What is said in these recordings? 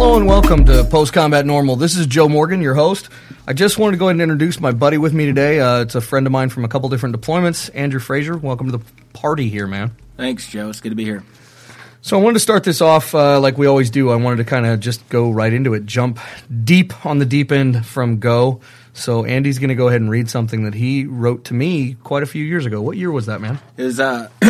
Hello and welcome to Post Combat Normal. This is Joe Morgan, your host. I just wanted to go ahead and introduce my buddy with me today. It's a friend of mine from a couple different deployments, Andrew Fraser. Welcome to the party here, man. Thanks, Joe. It's good to be here. So I wanted to start this off like we always do. I wanted to kind of just go right into it, jump deep on the deep end from Go. So Andy's going to go ahead and read something that he wrote to me quite a few years ago. What year was that, man? It was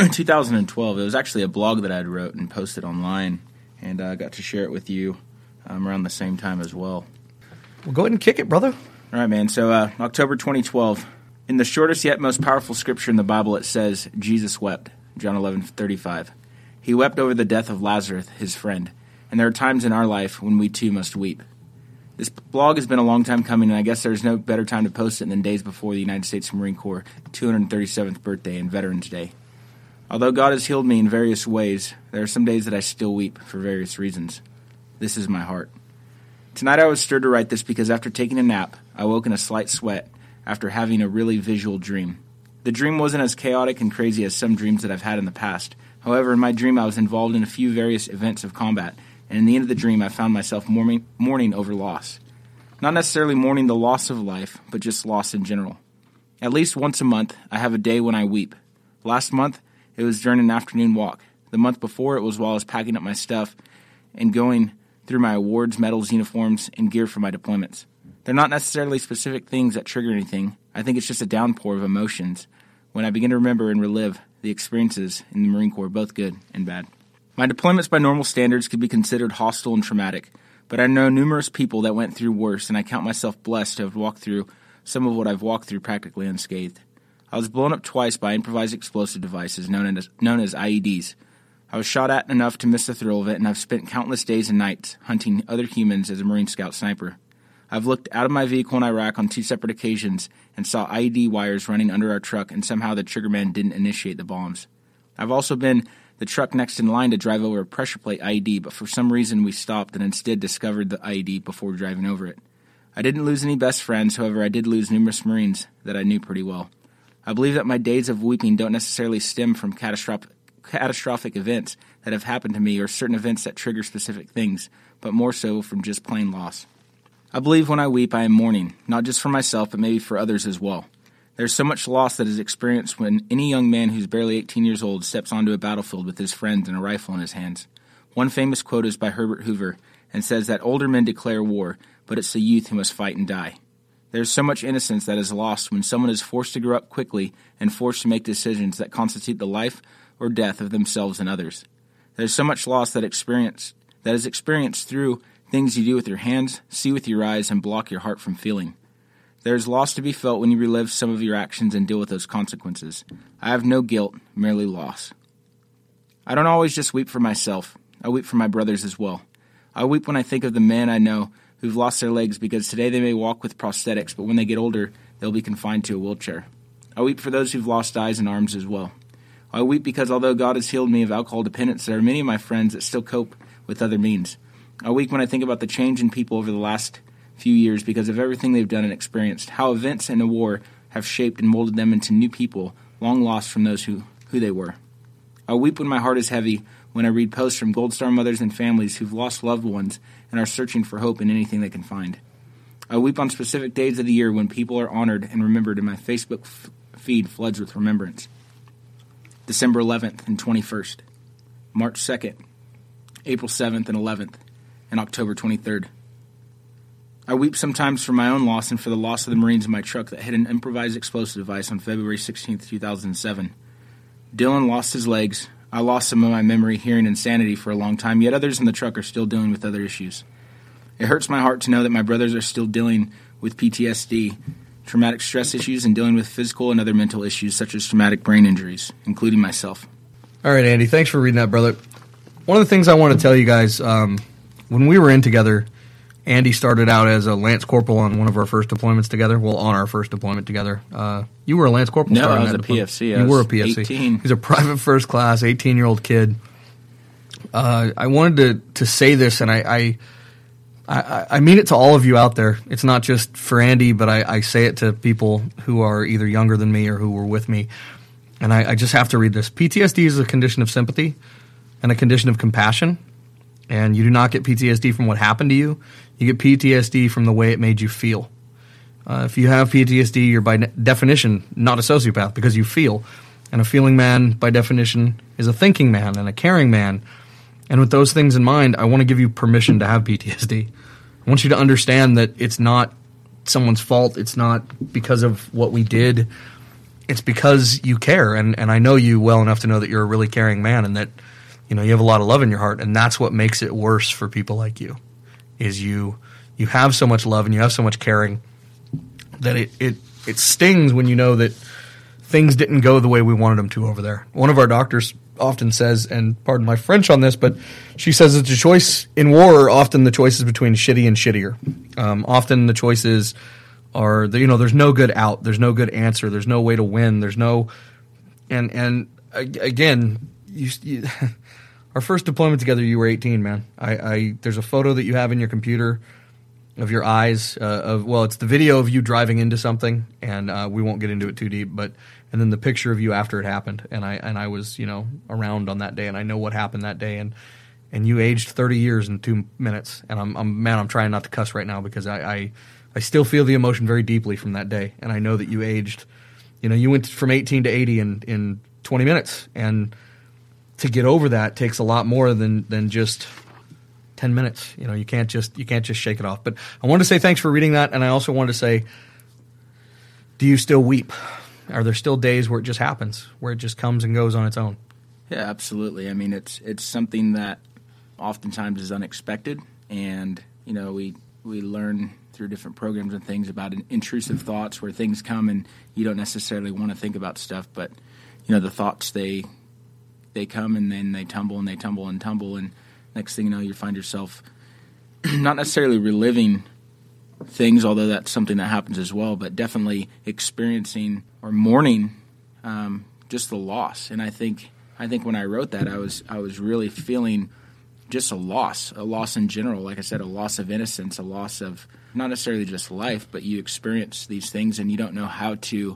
2012. It was actually a blog that I had wrote and posted online, and I got to share it with you around the same time as well. Well, go ahead and kick it, brother. All right, man. So October 2012. In the shortest yet most powerful scripture in the Bible, it says, Jesus wept, John 11:35. He wept over the death of Lazarus, his friend, and there are times in our life when we too must weep. This blog has been a long time coming, and I guess there's no better time to post it than days before the United States Marine Corps' 237th birthday and Veterans Day. Although God has healed me in various ways, there are some days that I still weep for various reasons. This is my heart. Tonight I was stirred to write this because after taking a nap, I woke in a slight sweat after having a really visual dream. The dream wasn't as chaotic and crazy as some dreams that I've had in the past. However, in my dream I was involved in a few various events of combat, and in the end of the dream I found myself mourning over loss. Not necessarily mourning the loss of life, but just loss in general. At least once a month, I have a day when I weep. Last month, it was during an afternoon walk. The month before, it was while I was packing up my stuff and going through my awards, medals, uniforms, and gear for my deployments. They're not necessarily specific things that trigger anything. I think it's just a downpour of emotions when I begin to remember and relive the experiences in the Marine Corps, both good and bad. My deployments by normal standards could be considered hostile and traumatic, but I know numerous people that went through worse, and I count myself blessed to have walked through some of what I've walked through practically unscathed. I was blown up twice by improvised explosive devices known as IEDs. I was shot at enough to miss the thrill of it, and I've spent countless days and nights hunting other humans as a Marine Scout sniper. I've looked out of my vehicle in Iraq on 2 separate occasions and saw IED wires running under our truck, and somehow the triggerman didn't initiate the bombs. I've also been the truck next in line to drive over a pressure plate IED, but for some reason we stopped and instead discovered the IED before driving over it. I didn't lose any best friends, however I did lose numerous Marines that I knew pretty well. I believe that my days of weeping don't necessarily stem from catastrophic events that have happened to me or certain events that trigger specific things, but more so from just plain loss. I believe when I weep I am mourning, not just for myself but maybe for others as well. There's so much loss that is experienced when any young man who's barely 18 years old steps onto a battlefield with his friends and a rifle in his hands. One famous quote is by Herbert Hoover and says that older men declare war, but it's the youth who must fight and die. There's so much innocence that is lost when someone is forced to grow up quickly and forced to make decisions that constitute the life or death of themselves and others. There's so much loss that is experienced through things you do with your hands, see with your eyes, and block your heart from feeling. There is loss to be felt when you relive some of your actions and deal with those consequences. I have no guilt, merely loss. I don't always just weep for myself. I weep for my brothers as well. I weep when I think of the men I know who've lost their legs because today they may walk with prosthetics, but when they get older, they'll be confined to a wheelchair. I weep for those who've lost eyes and arms as well. I weep because although God has healed me of alcohol dependence, there are many of my friends that still cope with other means. I weep when I think about the change in people over the last few years because of everything they've done and experienced, how events and a war have shaped and molded them into new people, long lost from those who they were. I weep when my heart is heavy when I read posts from Gold Star mothers and families who've lost loved ones and are searching for hope in anything they can find. I weep on specific days of the year when people are honored and remembered, and my Facebook feed floods with remembrance. December 11th and 21st, March 2nd, April 7th and 11th, and October 23rd. I weep sometimes for my own loss and for the loss of the Marines in my truck that hit an improvised explosive device on February 16th, 2007. Dylan lost his legs. I lost some of my memory, hearing, and sanity for a long time, yet others in the truck are still dealing with other issues. It hurts my heart to know that my brothers are still dealing with PTSD, traumatic stress issues, and dealing with physical and other mental issues such as traumatic brain injuries, including myself. All right, Andy, thanks for reading that, brother. One of the things I want to tell you guys, when we were in together, Andy started out as a Lance Corporal on one of our first deployments together. Well, on our first deployment together. You were a Lance Corporal? No, I was a PFC. You were a PFC. 18. He's a private first class, 18-year-old kid. I wanted to say this, and I mean it to all of you out there. It's not just for Andy, but I say it to people who are either younger than me or who were with me. And I just have to read this. PTSD is a condition of sympathy and a condition of compassion. And you do not get PTSD from what happened to you. You get PTSD from the way it made you feel. If you have PTSD, you're by definition not a sociopath because you feel. And a feeling man, by definition, is a thinking man and a caring man. And with those things in mind, I want to give you permission to have PTSD. I want you to understand that it's not someone's fault. It's not because of what we did. It's because you care. And I know you well enough to know that you're a really caring man and that you have a lot of love in your heart. And that's what makes it worse for people like you, is you have so much love and you have so much caring that it stings when you know that things didn't go the way we wanted them to over there. One of our doctors often says, and pardon my French on this, but she says that the choice in war, often the choice is between shitty and shittier. Often the choices are, there's no good out. There's no good answer. There's no way to win. There's no, and again, our first deployment together, you were 18, man. There's a photo that you have in your computer of your eyes, it's the video of you driving into something, and we won't get into it too deep, and then the picture of you after it happened, and I was, around on that day, and I know what happened that day, and you aged 30 years in 2 minutes, and I'm trying not to cuss right now because I still feel the emotion very deeply from that day, and I know that you aged, you went from 18 to 80 in 20 minutes, and to get over that takes a lot more than just 10 minutes. You can't just shake it off. But I wanted to say thanks for reading that, and I also wanted to say, do you still weep? Are there still days where it just happens, where it just comes and goes on its own? Yeah, absolutely. I mean, it's something that oftentimes is unexpected, and we learn through different programs and things about intrusive thoughts where things come and you don't necessarily want to think about stuff, but the thoughts they come and then they tumble and they tumble and tumble, and next thing you know, you find yourself not necessarily reliving things, although that's something that happens as well, but definitely experiencing or mourning just the loss. And I think when I wrote that, I was really feeling just a loss in general. Like I said, a loss of innocence, a loss of not necessarily just life, but you experience these things and you don't know how to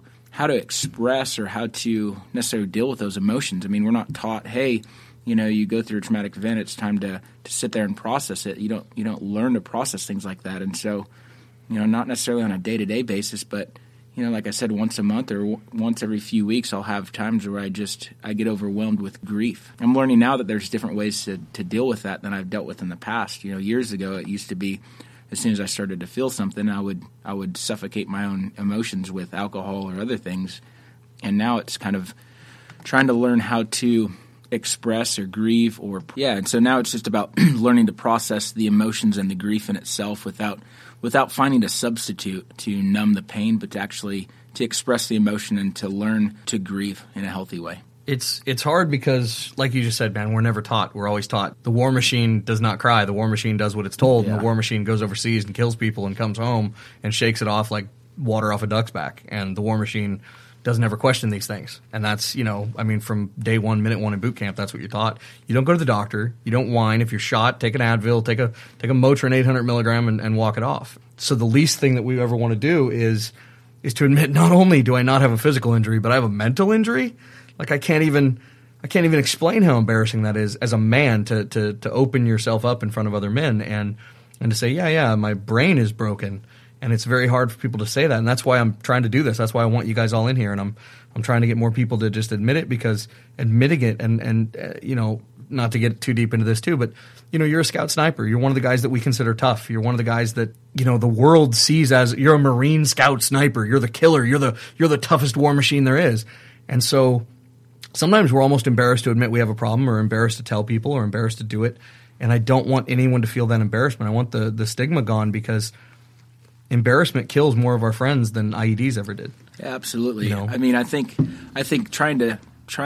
express or how to necessarily deal with those emotions. I mean, we're not taught, hey, you go through a traumatic event, it's time to sit there and process it. You don't learn to process things like that. And so, not necessarily on a day-to-day basis, but, like I said, once a month or once every few weeks, I'll have times where I get overwhelmed with grief. I'm learning now that there's different ways to deal with that than I've dealt with in the past. Years ago, it used to be as soon as I started to feel something, I would suffocate my own emotions with alcohol or other things. And now it's kind of trying to learn how to express or grieve and so now it's just about learning to process the emotions and the grief in itself without finding a substitute to numb the pain, but to express the emotion and to learn to grieve in a healthy way. It's hard because, like you just said, man, we're never taught. We're always taught the war machine does not cry. The war machine does what it's told, and the war machine goes overseas and kills people and comes home and shakes it off like water off a duck's back. And the war machine doesn't ever question these things. And that's, from day one, minute one in boot camp, that's what you're taught. You don't go to the doctor. You don't whine. If you're shot, take an Advil, take a Motrin 800 milligram and walk it off. So the least thing that we ever want to do is to admit, not only do I not have a physical injury, but I have a mental injury. Like I can't even explain how embarrassing that is as a man to open yourself up in front of other men and to say, yeah, my brain is broken. And it's very hard for people to say that, and that's why I'm trying to do this. That's why I want you guys all in here, and I'm trying to get more people to just admit it, because admitting it and not to get too deep into this too, but you're a scout sniper. You're one of the guys that we consider tough. You're one of the guys that the world sees as you're a Marine scout sniper. You're the killer. You're the toughest war machine there is. And so sometimes we're almost embarrassed to admit we have a problem, or embarrassed to tell people, or embarrassed to do it. And I don't want anyone to feel that embarrassment. I want the stigma gone, because embarrassment kills more of our friends than IEDs ever did. Yeah, absolutely. I mean, I think trying to.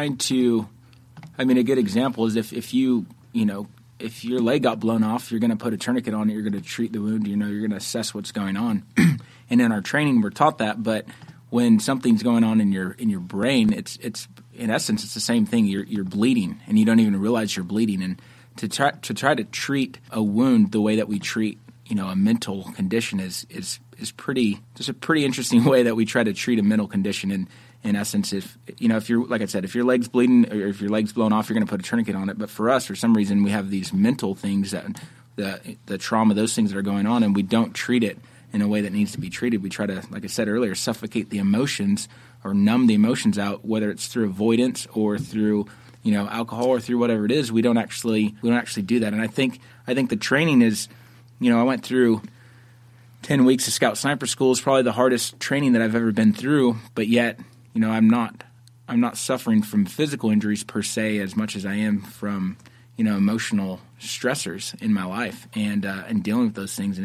I mean, a good example is if you if your leg got blown off, you're going to put a tourniquet on it. You're going to treat the wound. You're going to assess what's going on. And in our training, we're taught that. But when something's going on in your brain, it's in essence it's the same thing. You're bleeding, and you don't even realize you're bleeding. And to try to treat a wound the way that we treat a mental condition is pretty, just a pretty interesting way that we try to treat a mental condition. in essence, if you're, like I said, if your leg's bleeding or if your leg's blown off, you're going to put a tourniquet on it. But for us, for some reason, we have these mental things that the trauma, those things that are going on, and we don't treat it in a way that needs to be treated. We try to, like I said earlier, suffocate the emotions or numb the emotions out, whether it's through avoidance or through alcohol or through whatever it is. We don't actually do that. And I think the training is, I went through 10 weeks of Scout Sniper School. Is probably the hardest training that I've ever been through, but yet, I'm not suffering from physical injuries per se as much as I am from, emotional stressors in my life and dealing with those things. And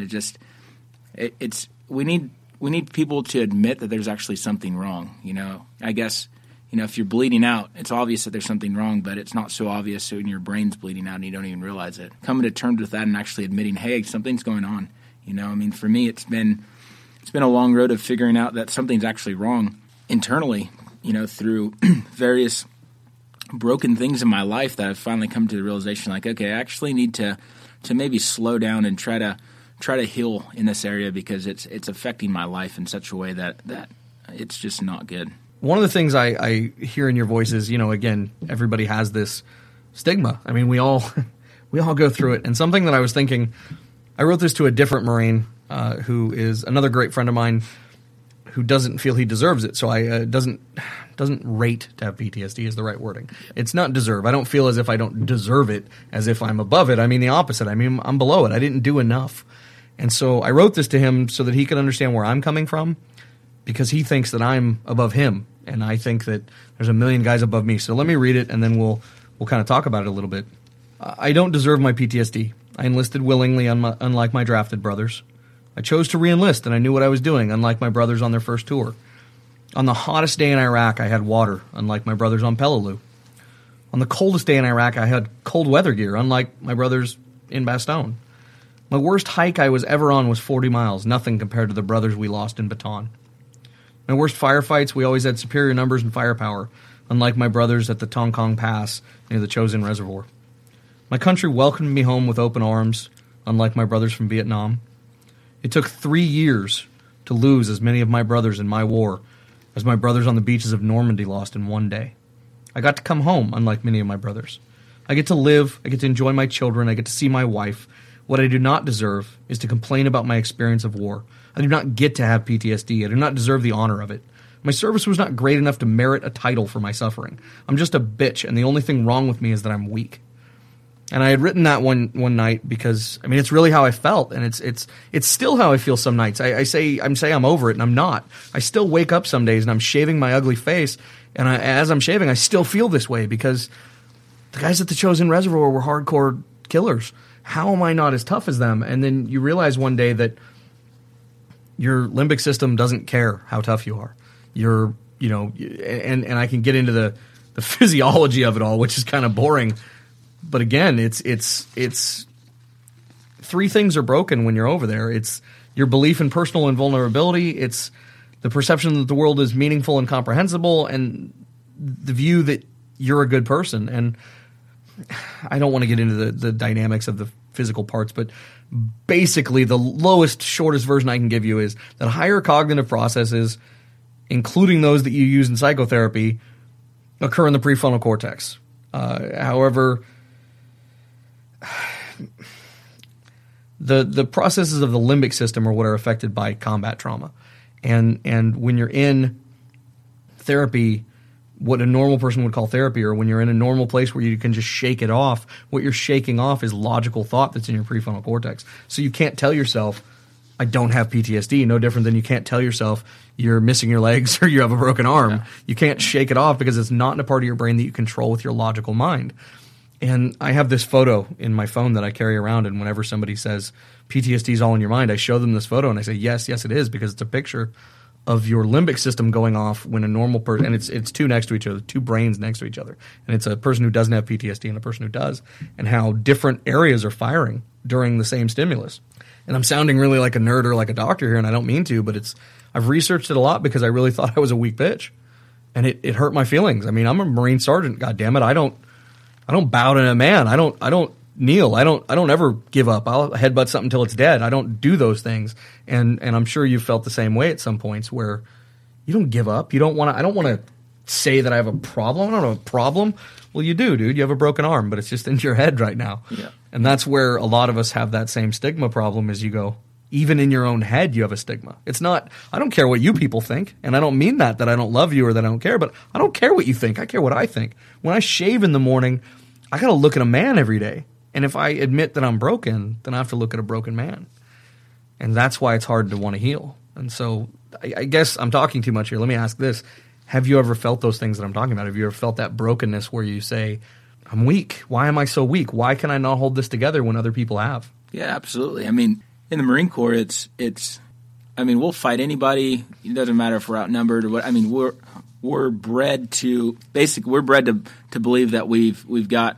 we need people to admit that there's actually something wrong. I guess, if you're bleeding out, it's obvious that there's something wrong, but it's not so obvious when your brain's bleeding out and you don't even realize it. Coming to terms with that and actually admitting, hey, something's going on. For me, it's been a long road of figuring out that something's actually wrong internally, through various broken things in my life that I've finally come to the realization, like, okay, I actually need to maybe slow down and try to heal in this area because it's affecting my life in such a way that it's just not good. One of the things I hear in your voice is, again, everybody has this stigma. I mean, we all go through it. And something that I was thinking, I wrote this to a different Marine who is another great friend of mine who doesn't feel he deserves it. So I doesn't rate to have PTSD is the right wording. It's not deserve. I don't feel as if I don't deserve it, as if I'm above it. I mean the opposite. I mean I'm below it. I didn't do enough. And so I wrote this to him so that he could understand where I'm coming from, because he thinks that I'm above him, and I think that there's a million guys above me. So let me read it, and then we'll kind of talk about it a little bit. I don't deserve my PTSD. I enlisted willingly, unlike my drafted brothers. I chose to re-enlist, and I knew what I was doing, unlike my brothers on their first tour. On the hottest day in Iraq, I had water, unlike my brothers on Peleliu. On the coldest day in Iraq, I had cold weather gear, unlike my brothers in Bastogne. My worst hike I was ever on was 40 miles, nothing compared to the brothers we lost in Bataan. My worst firefights, we always had superior numbers and firepower, unlike my brothers at the Tong Kong Pass near the Chosin Reservoir. My country welcomed me home with open arms, unlike my brothers from Vietnam. It took 3 years to lose as many of my brothers in my war as my brothers on the beaches of Normandy lost in one day. I got to come home, unlike many of my brothers. I get to live, I get to enjoy my children, I get to see my wife. What I do not deserve is to complain about my experience of war. I do not get to have PTSD. I do not deserve the honor of it. My service was not great enough to merit a title for my suffering. I'm just a bitch, and the only thing wrong with me is that I'm weak. And I had written that one night because, I mean, it's really how I felt, and it's still how I feel some nights. I say I'm over it, and I'm not. I still wake up some days, and I'm shaving my ugly face, and as I'm shaving, I still feel this way because the guys at the Chosin Reservoir were hardcore killers. How am I not as tough as them? And then you realize one day that your limbic system doesn't care how tough you are. And I can get into the physiology of it all, which is kind of boring. But again, it's three things are broken when you're over there. It's your belief in personal invulnerability. It's the perception that the world is meaningful and comprehensible, and the view that you're a good person. And I don't want to get into the dynamics of the physical parts, but basically the lowest, shortest version I can give you is that higher cognitive processes, including those that you use in psychotherapy, occur in the prefrontal cortex. However, the processes of the limbic system are what are affected by combat trauma. And when you're in therapy, what a normal person would call therapy, or when you're in a normal place where you can just shake it off, what you're shaking off is logical thought that's in your prefrontal cortex. So you can't tell yourself, I don't have PTSD, no different than you can't tell yourself you're missing your legs or you have a broken arm. Yeah. You can't shake it off because it's not in a part of your brain that you control with your logical mind. And I have this photo in my phone that I carry around, and whenever somebody says PTSD is all in your mind, I show them this photo and I say, yes, it is, because it's a picture of your limbic system going off when a normal person, and it's two next to each other, two brains next to each other, and it's a person who doesn't have PTSD and a person who does, and how different areas are firing during the same stimulus. And I'm sounding really like a nerd or like a doctor here, and I don't mean to, but I've researched it a lot because I really thought I was a weak bitch, and it hurt my feelings. I mean, I'm a Marine sergeant, goddammit. I don't bow to a man. I don't kneel. I don't ever give up. I'll headbutt something until it's dead. I don't do those things. And I'm sure you've felt the same way at some points where You don't give up. You don't want to. I don't want to say that I have a problem. I don't have a problem. Well, you do, dude. You have a broken arm, but it's just in your head right now. Yeah. And that's where a lot of us have that same stigma problem. Is you go, even in your own head, you have a stigma. It's not. I don't care what you people think, and I don't mean that I don't love you or that I don't care. But I don't care what you think. I care what I think. When I shave in the morning, I got to look at a man every day. And if I admit that I'm broken, then I have to look at a broken man. And that's why it's hard to want to heal. And so I guess I'm talking too much here. Let me ask this. Have you ever felt those things that I'm talking about? Have you ever felt that brokenness where you say, I'm weak. Why am I so weak? Why can I not hold this together when other people have? Yeah, absolutely. I mean, in the Marine Corps, we'll fight anybody. It doesn't matter if we're outnumbered or what. I mean, we're bred to believe that we've got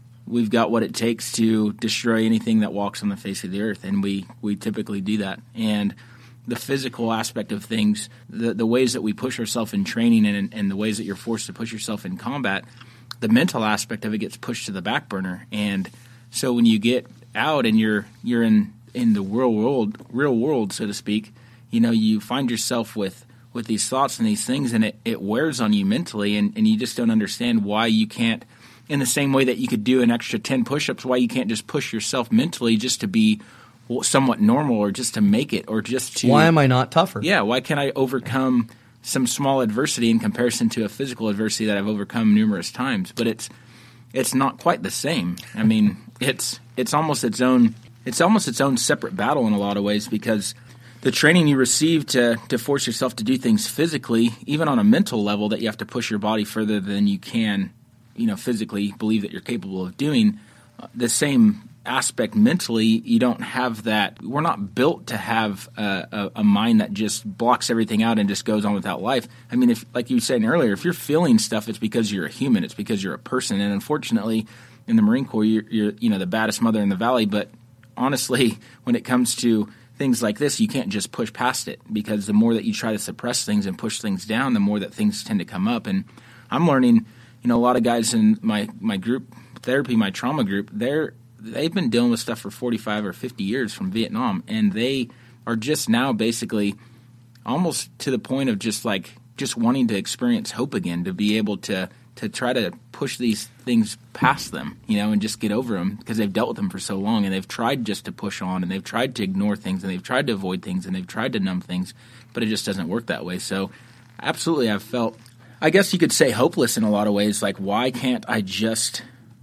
what it takes to destroy anything that walks on the face of the earth, and we typically do that. And the physical aspect of things, the ways that we push ourselves in training and the ways that you're forced to push yourself in combat, the mental aspect of it gets pushed to the back burner. And so when you get out and you're in the real world, so to speak, you find yourself with these thoughts and these things, and it wears on you mentally, and you just don't understand why you can't, in the same way that you could do an extra 10 push-ups, why you can't just push yourself mentally just to be somewhat normal or just to make it or just to... Why am I not tougher? Yeah, why can't I overcome some small adversity in comparison to a physical adversity that I've overcome numerous times? But it's not quite the same. I mean, it's almost its own separate battle in a lot of ways, because the training you receive to force yourself to do things physically, even on a mental level, that you have to push your body further than you can, physically believe that you're capable of doing, the same aspect mentally, you don't have that. We're not built to have a mind that just blocks everything out and just goes on without life. I mean, if, like you were saying earlier, if you're feeling stuff, it's because you're a human. It's because you're a person. And unfortunately, in the Marine Corps, you're the baddest mother in the valley. But honestly, when it comes to things like this, you can't just push past it, because the more that you try to suppress things and push things down, the more that things tend to come up. And I'm learning, a lot of guys in my group therapy, my trauma group, they've been dealing with stuff for 45 or 50 years from Vietnam, and they are just now basically almost to the point of just wanting to experience hope again, to be able to try to push these things past them, and just get over them, because they've dealt with them for so long, and they've tried just to push on, and they've tried to ignore things, and they've tried to avoid things, and they've tried to numb things, but it just doesn't work that way. So absolutely, I've felt, I guess you could say, hopeless in a lot of ways. Like, why can't I just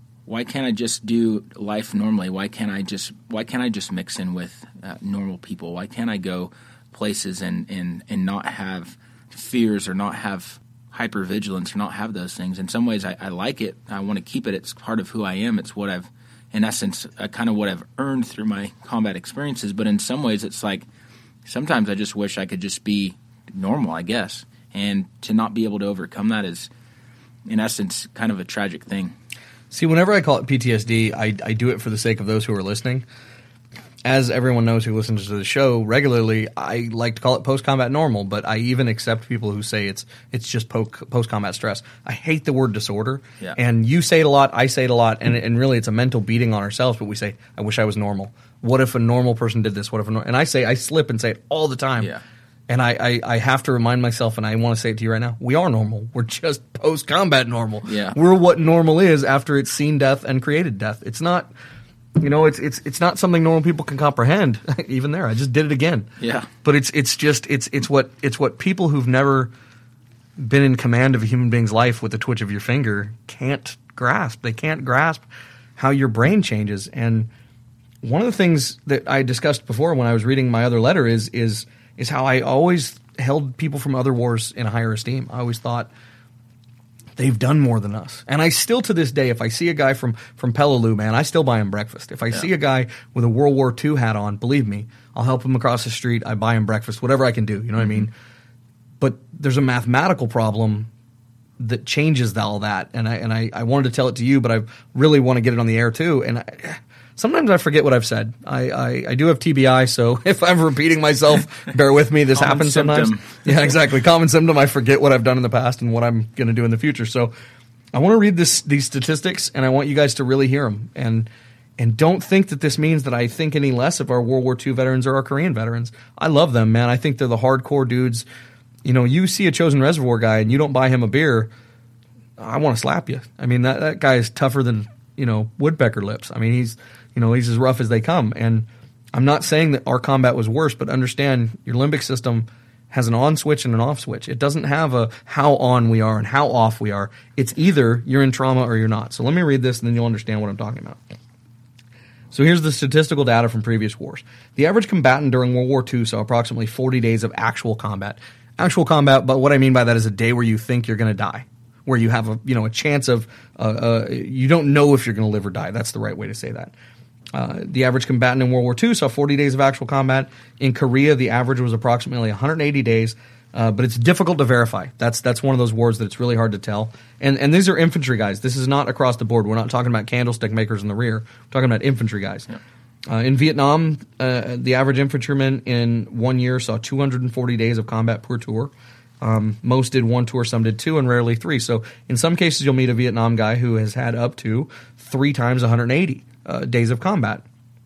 do life normally? Why can't I just mix in with normal people? Why can't I go places and not have fears or not have hypervigilance or not have those things? In some ways, I like it. I want to keep it. It's part of who I am. It's what I've, in essence, kind of what I've earned through my combat experiences. But in some ways, it's like sometimes I just wish I could just be normal, I guess. And to not be able to overcome that is, in essence, kind of a tragic thing. See, whenever I call it PTSD, I do it for the sake of those who are listening. As everyone knows who listens to the show regularly, I like to call it post-combat normal, but I even accept people who say it's just post-combat stress. I hate the word disorder, yeah. And you say it a lot, I say it a lot, and really it's a mental beating on ourselves, but we say, I wish I was normal. What if a normal person did this? And I slip and say it all the time. Yeah. And I have to remind myself, and I want to say it to you right now, we are normal. We're just post-combat normal. Yeah. We're what normal is after it's seen death and created death. It's not, it's not something normal people can comprehend. Even there, I just did it again. Yeah. But it's what people who've never been in command of a human being's life with the twitch of your finger can't grasp. They can't grasp how your brain changes. And one of the things that I discussed before when I was reading my other letter is how I always held people from other wars in a higher esteem. I always thought they've done more than us. And I still, to this day, if I see a guy from Peleliu, man, I still buy him breakfast. If I see a guy with a World War II hat on, believe me, I'll help him across the street. I buy him breakfast, whatever I can do. You know what I mean? But there's a mathematical problem that changes all that. And I wanted to tell it to you, but I really want to get it on the air too. And sometimes I forget what I've said. I do have TBI, so if I'm repeating myself, bear with me. This happens sometimes. Yeah, exactly. Common symptom. I forget what I've done in the past and what I'm going to do in the future. So I want to read these statistics, and I want you guys to really hear them. And don't think that this means that I think any less of our World War II veterans or our Korean veterans. I love them, man. I think they're the hardcore dudes You see a Chosen Reservoir guy and you don't buy him a beer, I want to slap you. I mean, that guy is tougher than, woodpecker lips. I mean, he's as rough as they come. And I'm not saying that our combat was worse, but understand your limbic system has an on switch and an off switch. It doesn't have a how on we are and how off we are. It's either you're in trauma or you're not. So let me read this and then you'll understand what I'm talking about. So here's the statistical data from previous wars. The average combatant during World War II saw approximately 40 days of actual combat. Actual combat, but what I mean by that is a day where you think you're going to die, where you have a chance of you don't know if you're going to live or die. That's the right way to say that. The average combatant in World War II saw 40 days of actual combat. In Korea, the average was approximately 180 days, but it's difficult to verify. That's one of those wars that it's really hard to tell. And these are infantry guys. This is not across the board. We're not talking about candlestick makers in the rear. We're talking about infantry guys. Yeah. In Vietnam, the average infantryman in 1 year saw 240 days of combat per tour. Most did 1 tour, some did 2, and rarely 3. So in some cases, you'll meet a Vietnam guy who has had up to 3 times 180 days of combat.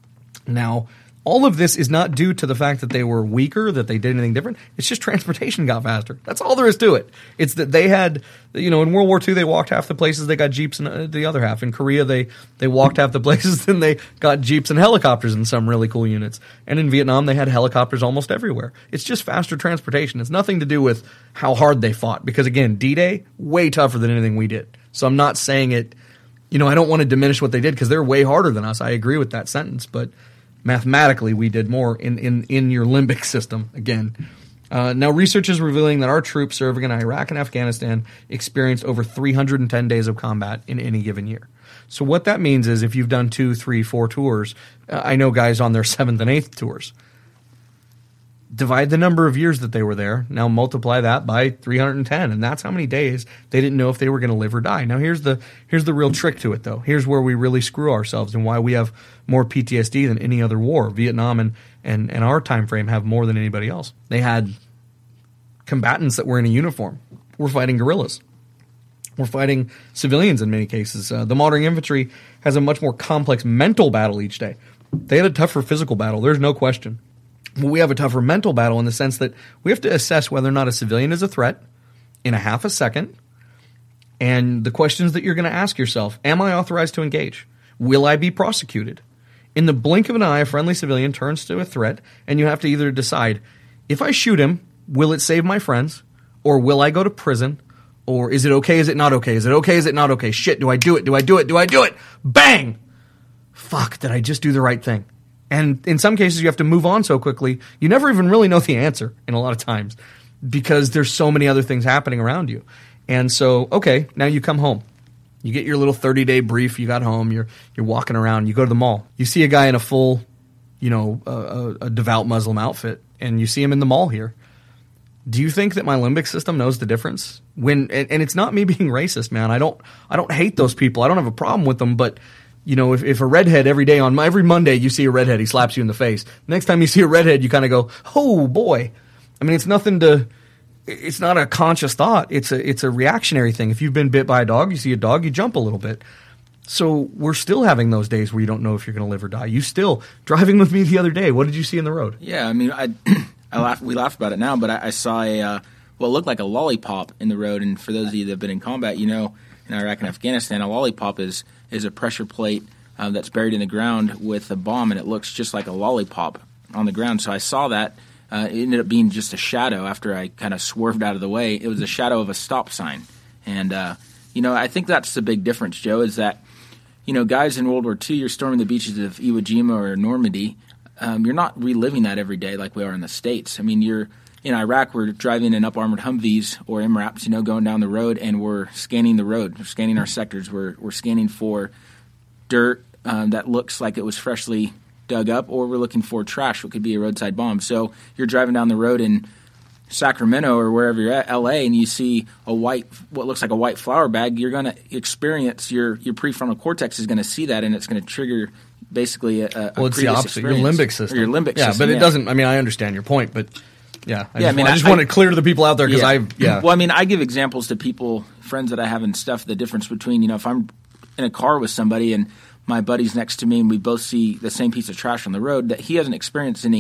Now, all of this is not due to the fact that they were weaker, that they did anything different. It's just transportation got faster. That's all there is to it. It's that they had, in World War II, they walked half the places, they got jeeps in the other half. In Korea, they walked half the places, then they got jeeps and helicopters in some really cool units. And in Vietnam, they had helicopters almost everywhere. It's just faster transportation. It's nothing to do with how hard they fought. Because again, D-Day, way tougher than anything we did. So I'm not saying it, I don't want to diminish what they did because they're way harder than us. I agree with that sentence, but mathematically, we did more in your limbic system again. Now, research is revealing that our troops serving in Iraq and Afghanistan experienced over 310 days of combat in any given year. So what that means is if you've done 2, 3, 4 tours, I know guys on their 7th and 8th tours, divide the number of years that they were there, now multiply that by 310, and that's how many days they didn't know if they were going to live or die. Now, here's the real trick to it, though. Here's where we really screw ourselves and why we have more PTSD than any other war. Vietnam and our time frame have more than anybody else. They had combatants that were in a uniform. We're fighting guerrillas. We're fighting civilians in many cases. The modern infantry has a much more complex mental battle each day. They had a tougher physical battle, there's no question. But we have a tougher mental battle in the sense that we have to assess whether or not a civilian is a threat in a half a second. And the questions that you're going to ask yourself, am I authorized to engage? Will I be prosecuted? In the blink of an eye, a friendly civilian turns to a threat, and you have to either decide, if I shoot him, will it save my friends? Or will I go to prison? Or is it okay? Is it not okay? Is it okay? Is it not okay? Shit, do I do it? Do I do it? Do I do it? Bang! Fuck, did I just do the right thing? And in some cases, you have to move on so quickly, you never even really know the answer in a lot of times because there's so many other things happening around you. And so, okay, now you come home. You get your little 30-day brief. You got home. You're walking around. You go to the mall. You see a guy in a full, a devout Muslim outfit, and you see him in the mall here. Do you think that my limbic system knows the difference? And it's not me being racist, man. I don't hate those people. I don't have a problem with them, but if a redhead every Monday you see a redhead, he slaps you in the face. Next time you see a redhead, you kind of go, oh boy. I mean, it's not a conscious thought. It's a reactionary thing. If you've been bit by a dog, you see a dog, you jump a little bit. So we're still having those days where you don't know if you're going to live or die. You still, driving with me the other day, what did you see in the road? Yeah, I mean, we laugh about it now, but I saw what looked like a lollipop in the road. And for those of you that have been in combat, in Iraq and Afghanistan, a lollipop is a pressure plate that's buried in the ground with a bomb, and it looks just like a lollipop on the ground. So I saw that. It ended up being just a shadow after I kind of swerved out of the way. It was a shadow of a stop sign. And, I think that's the big difference, Joe, is that, guys in World War II, you're storming the beaches of Iwo Jima or Normandy. You're not reliving that every day like we are in the States. I mean, you're in Iraq, we're driving in up-armored Humvees or MRAPs, going down the road, and we're scanning the road. We're scanning our sectors. We're scanning for dirt that looks like it was freshly dug up, or we're looking for trash, what could be a roadside bomb. So you're driving down the road in Sacramento or wherever you're at, LA, and you see what looks like a white flour bag, you're going to experience, your prefrontal cortex is going to see that, and it's going to trigger basically it's the opposite, your limbic system. Or your limbic system. Yeah, but it doesn't, I understand your point, but I just want it clear to the people out there because Well, I give examples to people, friends that I have and stuff, the difference between, if I'm in a car with somebody and my buddy's next to me and we both see the same piece of trash on the road, that he hasn't experienced any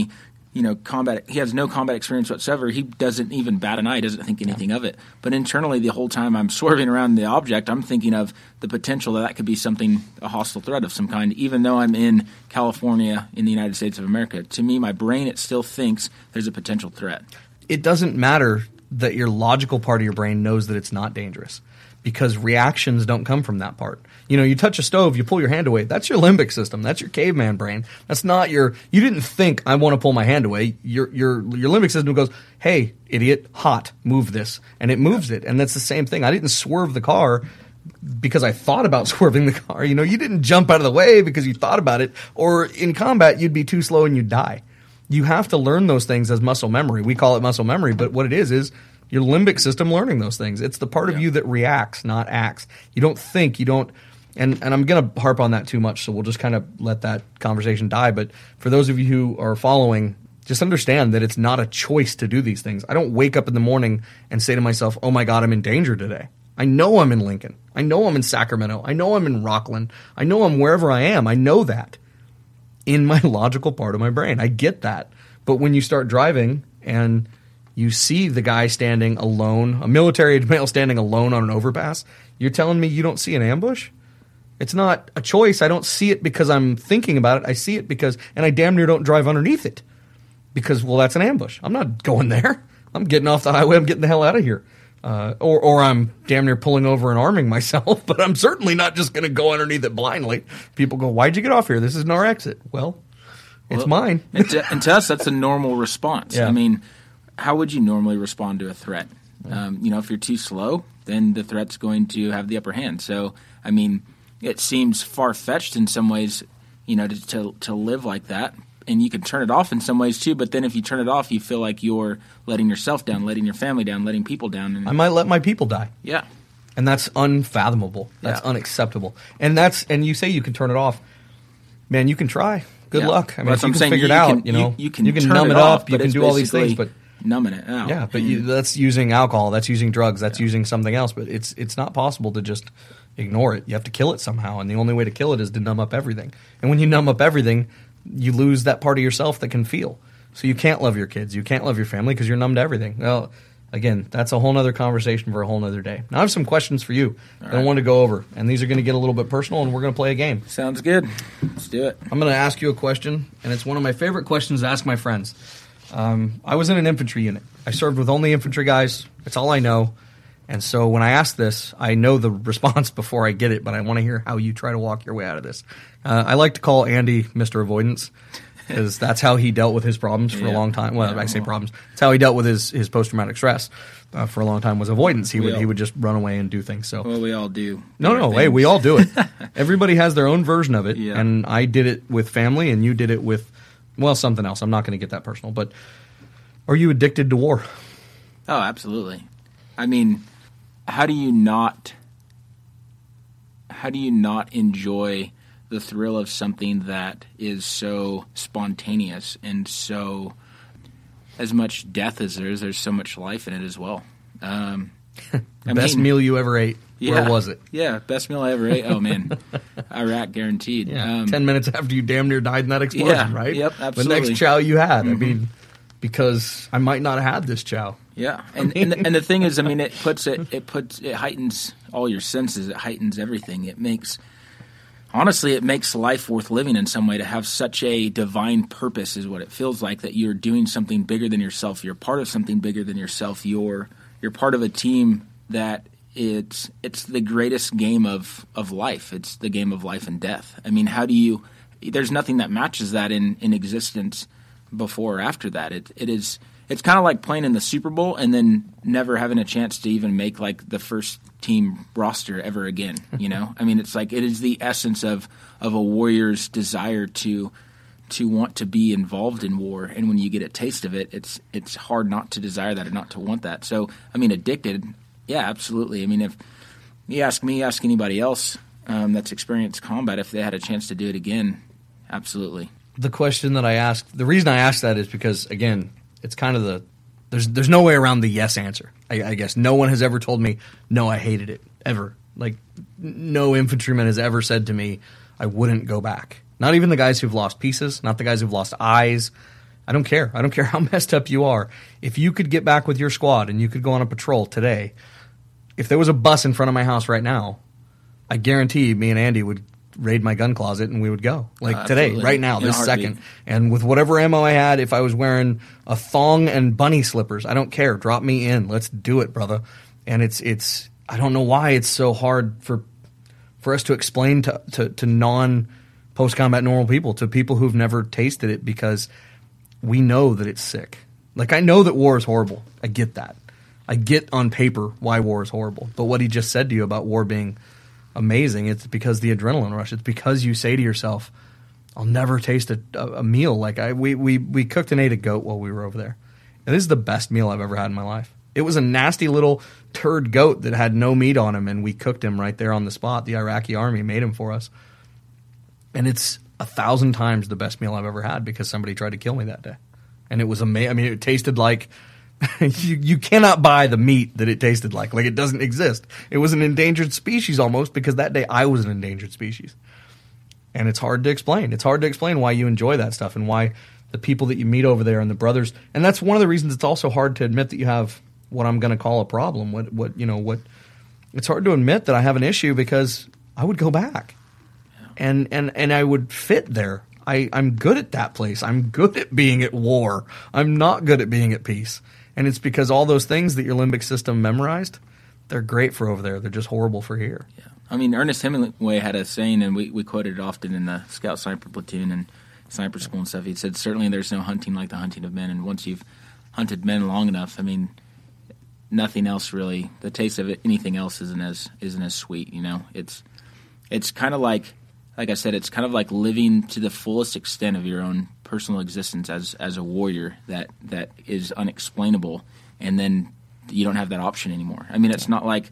combat. He has no combat experience whatsoever. He doesn't even bat an eye, doesn't think anything of it. But internally, the whole time I'm swerving around the object, I'm thinking of the potential that could be something, a hostile threat of some kind, even though I'm in California in the United States of America. To me, my brain, it still thinks there's a potential threat. It doesn't matter that your logical part of your brain knows that it's not dangerous, because reactions don't come from that part. You touch a stove, you pull your hand away. That's your limbic system. That's your caveman brain. That's not you didn't think, I want to pull my hand away. Your limbic system goes, hey, idiot, hot, move this. And it moves it. And that's the same thing. I didn't swerve the car because I thought about swerving the car. You didn't jump out of the way because you thought about it. Or in combat, you'd be too slow and you'd die. You have to learn those things as muscle memory. We call it muscle memory, but what it is your limbic system learning those things. It's the part of you that reacts, not acts. You don't think, and I'm going to harp on that too much, so we'll just kind of let that conversation die. But for those of you who are following, just understand that it's not a choice to do these things. I don't wake up in the morning and say to myself, oh my God, I'm in danger today. I know I'm in Lincoln. I know I'm in Sacramento. I know I'm in Rockland. I know I'm wherever I am. I know that in my logical part of my brain. I get that. But when you start driving and you see the guy standing alone, a military-aged male standing alone on an overpass, you're telling me you don't see an ambush? It's not a choice. I don't see it because I'm thinking about it. I see it because, and I damn near don't drive underneath it because, well, that's an ambush. I'm not going there. I'm getting off the highway. I'm getting the hell out of here. Or I'm damn near pulling over and arming myself, but I'm certainly not just going to go underneath it blindly. People go, why'd you get off here? This isn't our exit. Well, it's mine. and to us, that's a normal response. Yeah. I mean, how would you normally respond to a threat? If you're too slow, then the threat's going to have the upper hand. So, I mean, it seems far-fetched in some ways, to live like that. And you can turn it off in some ways too, but then if you turn it off, you feel like you're letting yourself down, letting your family down, letting people down. And I might let my people die. Yeah. And that's unfathomable. That's unacceptable. And you say you can turn it off. Man, you can try. Good luck. I mean, if you can figure it out, you can numb it off, up, you can do all these things, but numbing it out. Yeah, but that's using alcohol, that's using drugs, that's using something else, but it's not possible to just ignore it. You have to kill it somehow, and the only way to kill it is to numb up everything. And when you numb up everything, you lose that part of yourself that can feel. So you can't love your kids, you can't love your family because you're numb to everything. Well, again, that's a whole other conversation for a whole other day. Now I have some questions for you that I want to go over, and these are going to get a little bit personal, and we're going to play a game. Sounds good. Let's do it. I'm going to ask you a question, and it's one of my favorite questions to ask my friends. I was in an infantry unit. I served with only infantry guys. It's all I know. And so when I ask this, I know the response before I get it, but I want to hear how you try to walk your way out of this. I like to call Andy Mr. Avoidance because that's how he dealt with his problems for a long time. Well, I say problems. It's how he dealt with his post-traumatic stress for a long time was avoidance. He would just run away and do things. So well, we all do. No, hey, we all do it. Everybody has their own version of it, and I did it with family, and you did it with, well, something else. I'm not going to get that personal, but are you addicted to war? Oh, absolutely. I mean, how do you not enjoy the thrill of something that is so spontaneous and so, as much death as there's so much life in it as well. Best meal you ever ate. Yeah, where was it? Yeah, best meal I ever ate. Oh, man. Iraq, guaranteed. Yeah, 10 minutes after you damn near died in that explosion, right? Yep, absolutely. The next chow you had. I mean, because I might not have had this chow. Yeah, and the thing is, I mean, it heightens all your senses. It heightens everything. It makes life worth living in some way to have such a divine purpose is what it feels like, that you're doing something bigger than yourself. You're part of something bigger than yourself. You're part of a team that it's the greatest game of life. It's the game of life and death. I mean, there's nothing that matches that in existence before or after that. It's kind of like playing in the Super Bowl and then never having a chance to even make like the first team roster ever again. I mean, it's like it is the essence of a warrior's desire to want to be involved in war, and when you get a taste of it, it's hard not to desire that or not to want that. So, I mean, addicted, yeah, absolutely. I mean, if you ask me, ask anybody else that's experienced combat, if they had a chance to do it again, absolutely. The question that I asked, the reason I asked that is because, again, it's kind of there's no way around the yes answer. I guess no one has ever told me, no, I hated it, ever. Like, no infantryman has ever said to me, I wouldn't go back. Not even the guys who've lost pieces, not the guys who've lost eyes. I don't care. I don't care how messed up you are. If you could get back with your squad and you could go on a patrol today, if there was a bus in front of my house right now, I guarantee me and Andy would raid my gun closet and we would go. Like today, right now, this second. And with whatever ammo I had, if I was wearing a thong and bunny slippers, I don't care. Drop me in. Let's do it, brother. And it's I don't know why it's so hard for us to explain to non-post-combat normal people, to people who've never tasted it, because we know that it's sick. Like, I know that war is horrible. I get that. I get on paper why war is horrible. But what he just said to you about war being amazing, it's because the adrenaline rush. It's because you say to yourself, I'll never taste a meal like we cooked and ate a goat while we were over there. And this is the best meal I've ever had in my life. It was a nasty little turd goat that had no meat on him, and we cooked him right there on the spot. The Iraqi army made him for us. And it's 1,000 times the best meal I've ever had because somebody tried to kill me that day. And it was amazing. I mean, it tasted like you cannot buy the meat that it tasted like. Like, it doesn't exist. It was an endangered species almost, because that day I was an endangered species. And it's hard to explain. It's hard to explain why you enjoy that stuff and why the people that you meet over there and the brothers. And that's one of the reasons it's also hard to admit that you have what I'm going to call a problem. It's hard to admit that I have an issue, because I would go back. And I would fit there. I'm good at that place. I'm good at being at war. I'm not good at being at peace. And it's because all those things that your limbic system memorized, they're great for over there. They're just horrible for here. Yeah. I mean, Ernest Hemingway had a saying, and we quoted it often in the Scout Sniper Platoon and Sniper School and stuff. He said, certainly there's no hunting like the hunting of men. And once you've hunted men long enough, I mean, nothing else really, the taste of it, anything else isn't as sweet, you know? It's kind of like I said, it's kind of like living to the fullest extent of your own personal existence as a warrior that is unexplainable, and then you don't have that option anymore. I mean, it's not like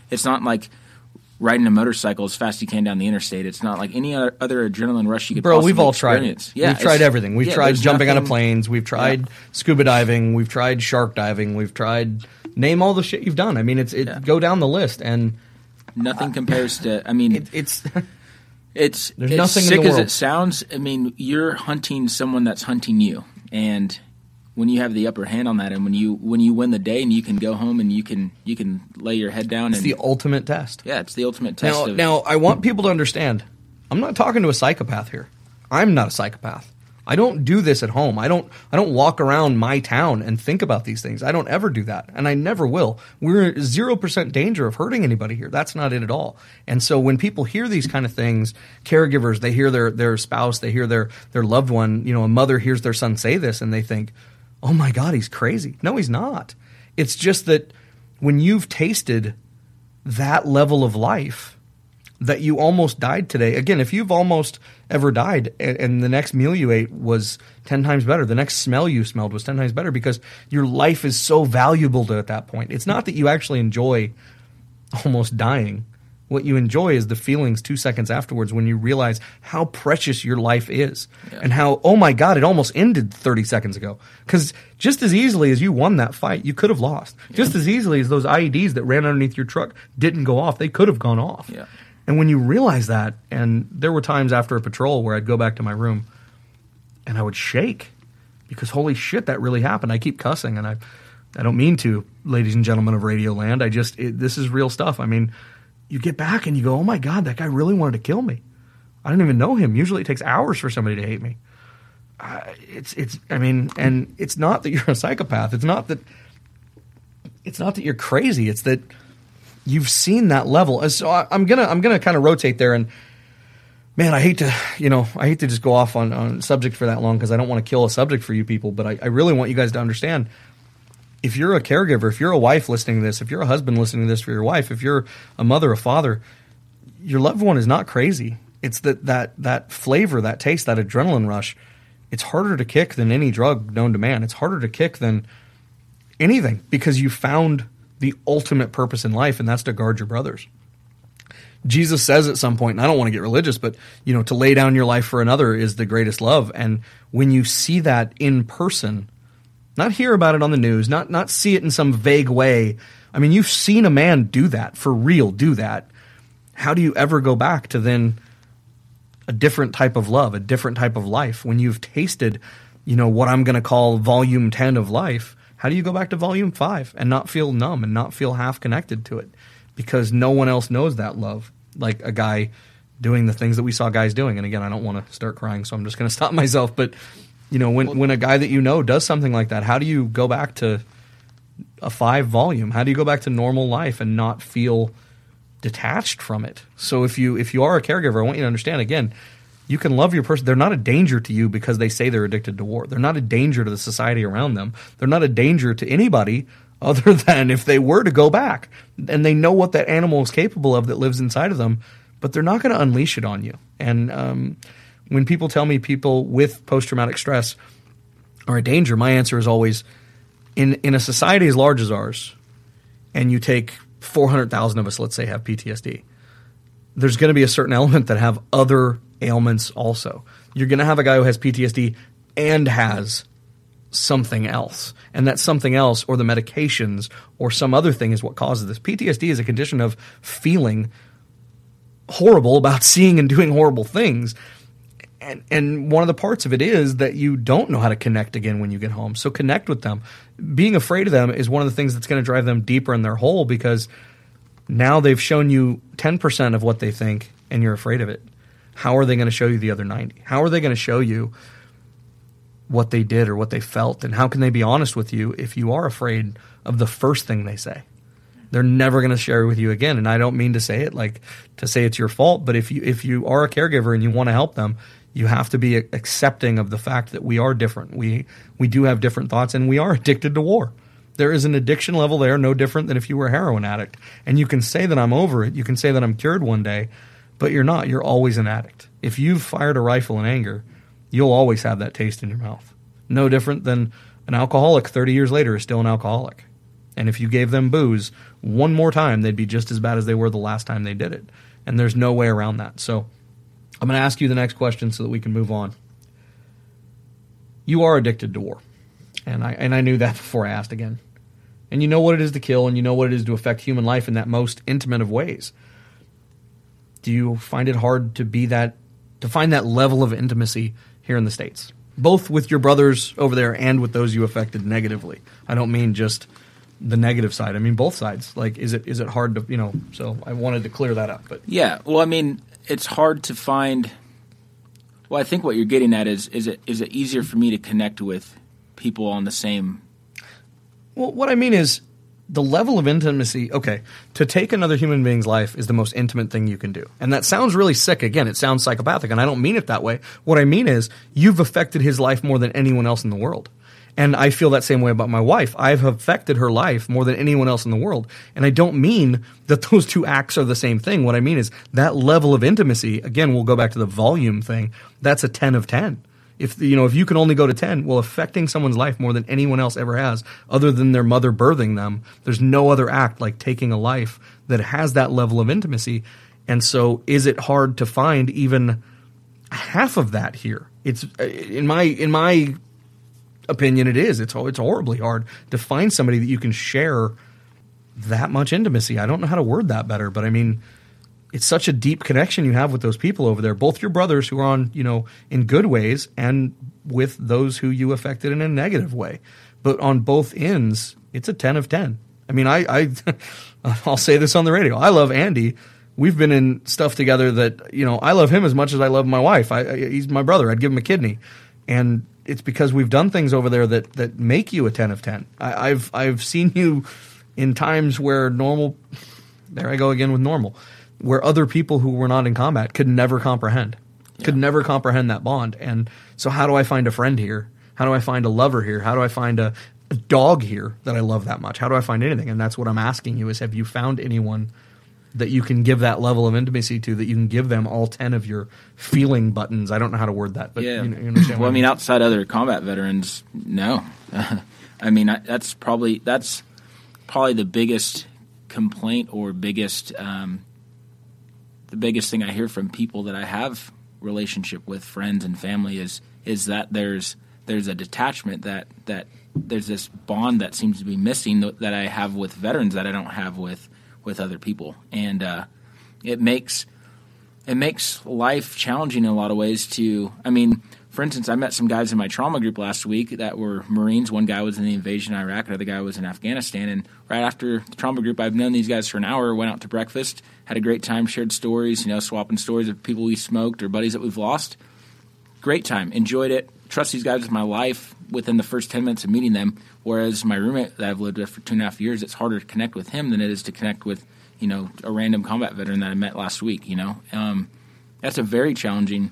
riding a motorcycle as fast as you can down the interstate. It's not like any other adrenaline rush you could possibly we've all experience. tried it. Yeah, we've tried everything. We've tried jumping out of planes. We've tried scuba diving. We've tried shark diving. We've tried name all the shit you've done. I mean, go down the list, and nothing compares to. I mean, it's There's nothing sick in the world. as it sounds. I mean, you're hunting someone that's hunting you, and when you have the upper hand on that, and when you win the day, and you can go home and you can lay your head down. It's the ultimate test. Yeah, it's the ultimate test. Now, I want people to understand, I'm not talking to a psychopath here. I'm not a psychopath. I don't do this at home. I don't walk around my town and think about these things. I don't ever do that, and I never will. We're 0% danger of hurting anybody here. That's not it at all. And so when people hear these kind of things, caregivers, they hear their spouse, they hear their loved one, a mother hears their son say this, and they think, oh my God, he's crazy. No, he's not. It's just that when you've tasted that level of life, that you almost died today. Again, if you've almost ever died and the next meal you ate was 10 times better, the next smell you smelled was 10 times better, because your life is so valuable at that point. It's not that you actually enjoy almost dying. What you enjoy is the feelings 2 seconds afterwards when you realize how precious your life is, and how, oh my God, it almost ended 30 seconds ago. Because just as easily as you won that fight, you could have lost. Yeah. Just as easily as those IEDs that ran underneath your truck didn't go off, they could have gone off. Yeah. And when you realize that, and there were times after a patrol where I'd go back to my room and I would shake, because holy shit, that really happened. I keep cussing, and I don't mean to, ladies and gentlemen of Radio Land. This is real stuff. I mean, you get back and you go, oh my God, that guy really wanted to kill me. I didn't even know him. Usually it takes hours for somebody to hate me. And it's not that you're a psychopath. It's not that you're crazy. It's that you've seen that level. So I'm gonna kind of rotate there, and man, I hate to just go off on subject for that long, because I don't want to kill a subject for you people, but I really want you guys to understand, if you're a caregiver, if you're a wife listening to this, if you're a husband listening to this for your wife, if you're a mother, a father, your loved one is not crazy. It's that flavor, that taste, that adrenaline rush, it's harder to kick than any drug known to man. It's harder to kick than anything, because you found the ultimate purpose in life, and that's to guard your brothers. Jesus says at some point, and I don't want to get religious, but to lay down your life for another is the greatest love. And when you see that in person, not hear about it on the news, not see it in some vague way. I mean, you've seen a man do that, for real, do that. How do you ever go back to then a different type of love, a different type of life, when you've tasted that level of what I'm going to call volume 10 of life, how do you go back to volume 5 and not feel numb and not feel half connected to it? Because no one else knows that love like a guy doing the things that we saw guys doing. And again, I don't want to start crying, so I'm just going to stop myself. But, when a guy that does something like that, how do you go back to a 5 volume? How do you go back to normal life and not feel detached from it? So if you are a caregiver, I want you to understand, again, you can love your person. They're not a danger to you because they say they're addicted to war. They're not a danger to the society around them. They're not a danger to anybody other than if they were to go back. And they know what that animal is capable of that lives inside of them, but they're not going to unleash it on you. And when people tell me people with post-traumatic stress are a danger, my answer is always, in a society as large as ours, and you take 400,000 of us, let's say, have PTSD, there's going to be a certain element that have other ailments also. You're going to have a guy who has PTSD and has something else. And that something else, or the medications, or some other thing, is what causes this. PTSD is a condition of feeling horrible about seeing and doing horrible things. And one of the parts of it is that you don't know how to connect again when you get home. So connect with them. Being afraid of them is one of the things that's going to drive them deeper in their hole, because now they've shown you 10% of what they think and you're afraid of it. How are they going to show you the other 90? How are they going to show you what they did or what they felt? And how can they be honest with you if you are afraid of the first thing they say? They're never going to share with you again. And I don't mean to say it like to say it's your fault, but if you are a caregiver and you want to help them, you have to be accepting of the fact that we are different. We do have different thoughts, and we are addicted to war. There is an addiction level there, no different than if you were a heroin addict. And you can say that I'm over it. You can say that I'm cured one day, but you're not. You're always an addict. If you've fired a rifle in anger, you'll always have that taste in your mouth. No different than an alcoholic 30 years later is still an alcoholic. And if you gave them booze one more time, they'd be just as bad as they were the last time they did it. And there's no way around that. So I'm going to ask you the next question so that we can move on. You are addicted to war. And I knew that before I asked again. And you know what it is to kill, and you know what it is to affect human life in that most intimate of ways. Do you find it hard to find that level of intimacy here in the States? Both with your brothers over there and with those you affected negatively. I don't mean just the negative side. I mean both sides. Like, is it hard to, so I wanted to clear that up. But yeah, well, I mean, it's hard to find. Well, I think what you're getting at is it easier for me to connect with people on the same. Well, what I mean is the level of intimacy. Okay, to take another human being's life is the most intimate thing you can do, and that sounds really sick. Again, it sounds psychopathic, and I don't mean it that way. What I mean is you've affected his life more than anyone else in the world. And I feel that same way about my wife. I've affected her life more than anyone else in the world. And I don't mean that those two acts are the same thing. What I mean is that level of intimacy, again, we'll go back to the volume thing, that's a 10 of 10. If you can only go to 10, well, affecting someone's life more than anyone else ever has, other than their mother birthing them, there's no other act like taking a life that has that level of intimacy. And so is it hard to find even half of that here? It's in my opinion, it is. It's horribly hard to find somebody that you can share that much intimacy. I don't know how to word that better, but I mean, it's such a deep connection you have with those people over there, both your brothers who are on, in good ways, and with those who you affected in a negative way. But on both ends, it's a 10 of 10. I mean, I'll say this on the radio. I love Andy. We've been in stuff together that, I love him as much as I love my wife. He's my brother. I'd give him a kidney. And it's because we've done things over there that make you a 10 of 10. I've seen you in times where normal, there I go again with normal, where other people who were not in combat could never comprehend that bond. And so how do I find a friend here? How do I find a lover here? How do I find a dog here that I love that much? How do I find anything? And that's what I'm asking you is, have you found anyone that you can give that level of intimacy to, that you can give them all 10 of your feeling buttons? I don't know how to word that, but yeah. You understand. Well, I mean, outside other combat veterans, no. I mean, that's probably the biggest complaint or the biggest thing I hear from people that I have relationship with, friends and family, is that there's a detachment, that there's this bond that seems to be missing that I have with veterans that I don't have with other people. And it makes life challenging in a lot of ways to, I mean, For instance, I met some guys in my trauma group last week that were Marines. One guy was in the invasion of Iraq, another guy was in Afghanistan. And right after the trauma group, I've known these guys for an hour, went out to breakfast, had a great time, shared stories, swapping stories of people we smoked or buddies that we've lost. Great time. Enjoyed it. Trust these guys with my life within the first 10 minutes of meeting them. Whereas my roommate that I've lived with for 2.5 years, it's harder to connect with him than it is to connect with, a random combat veteran that I met last week, That's a very challenging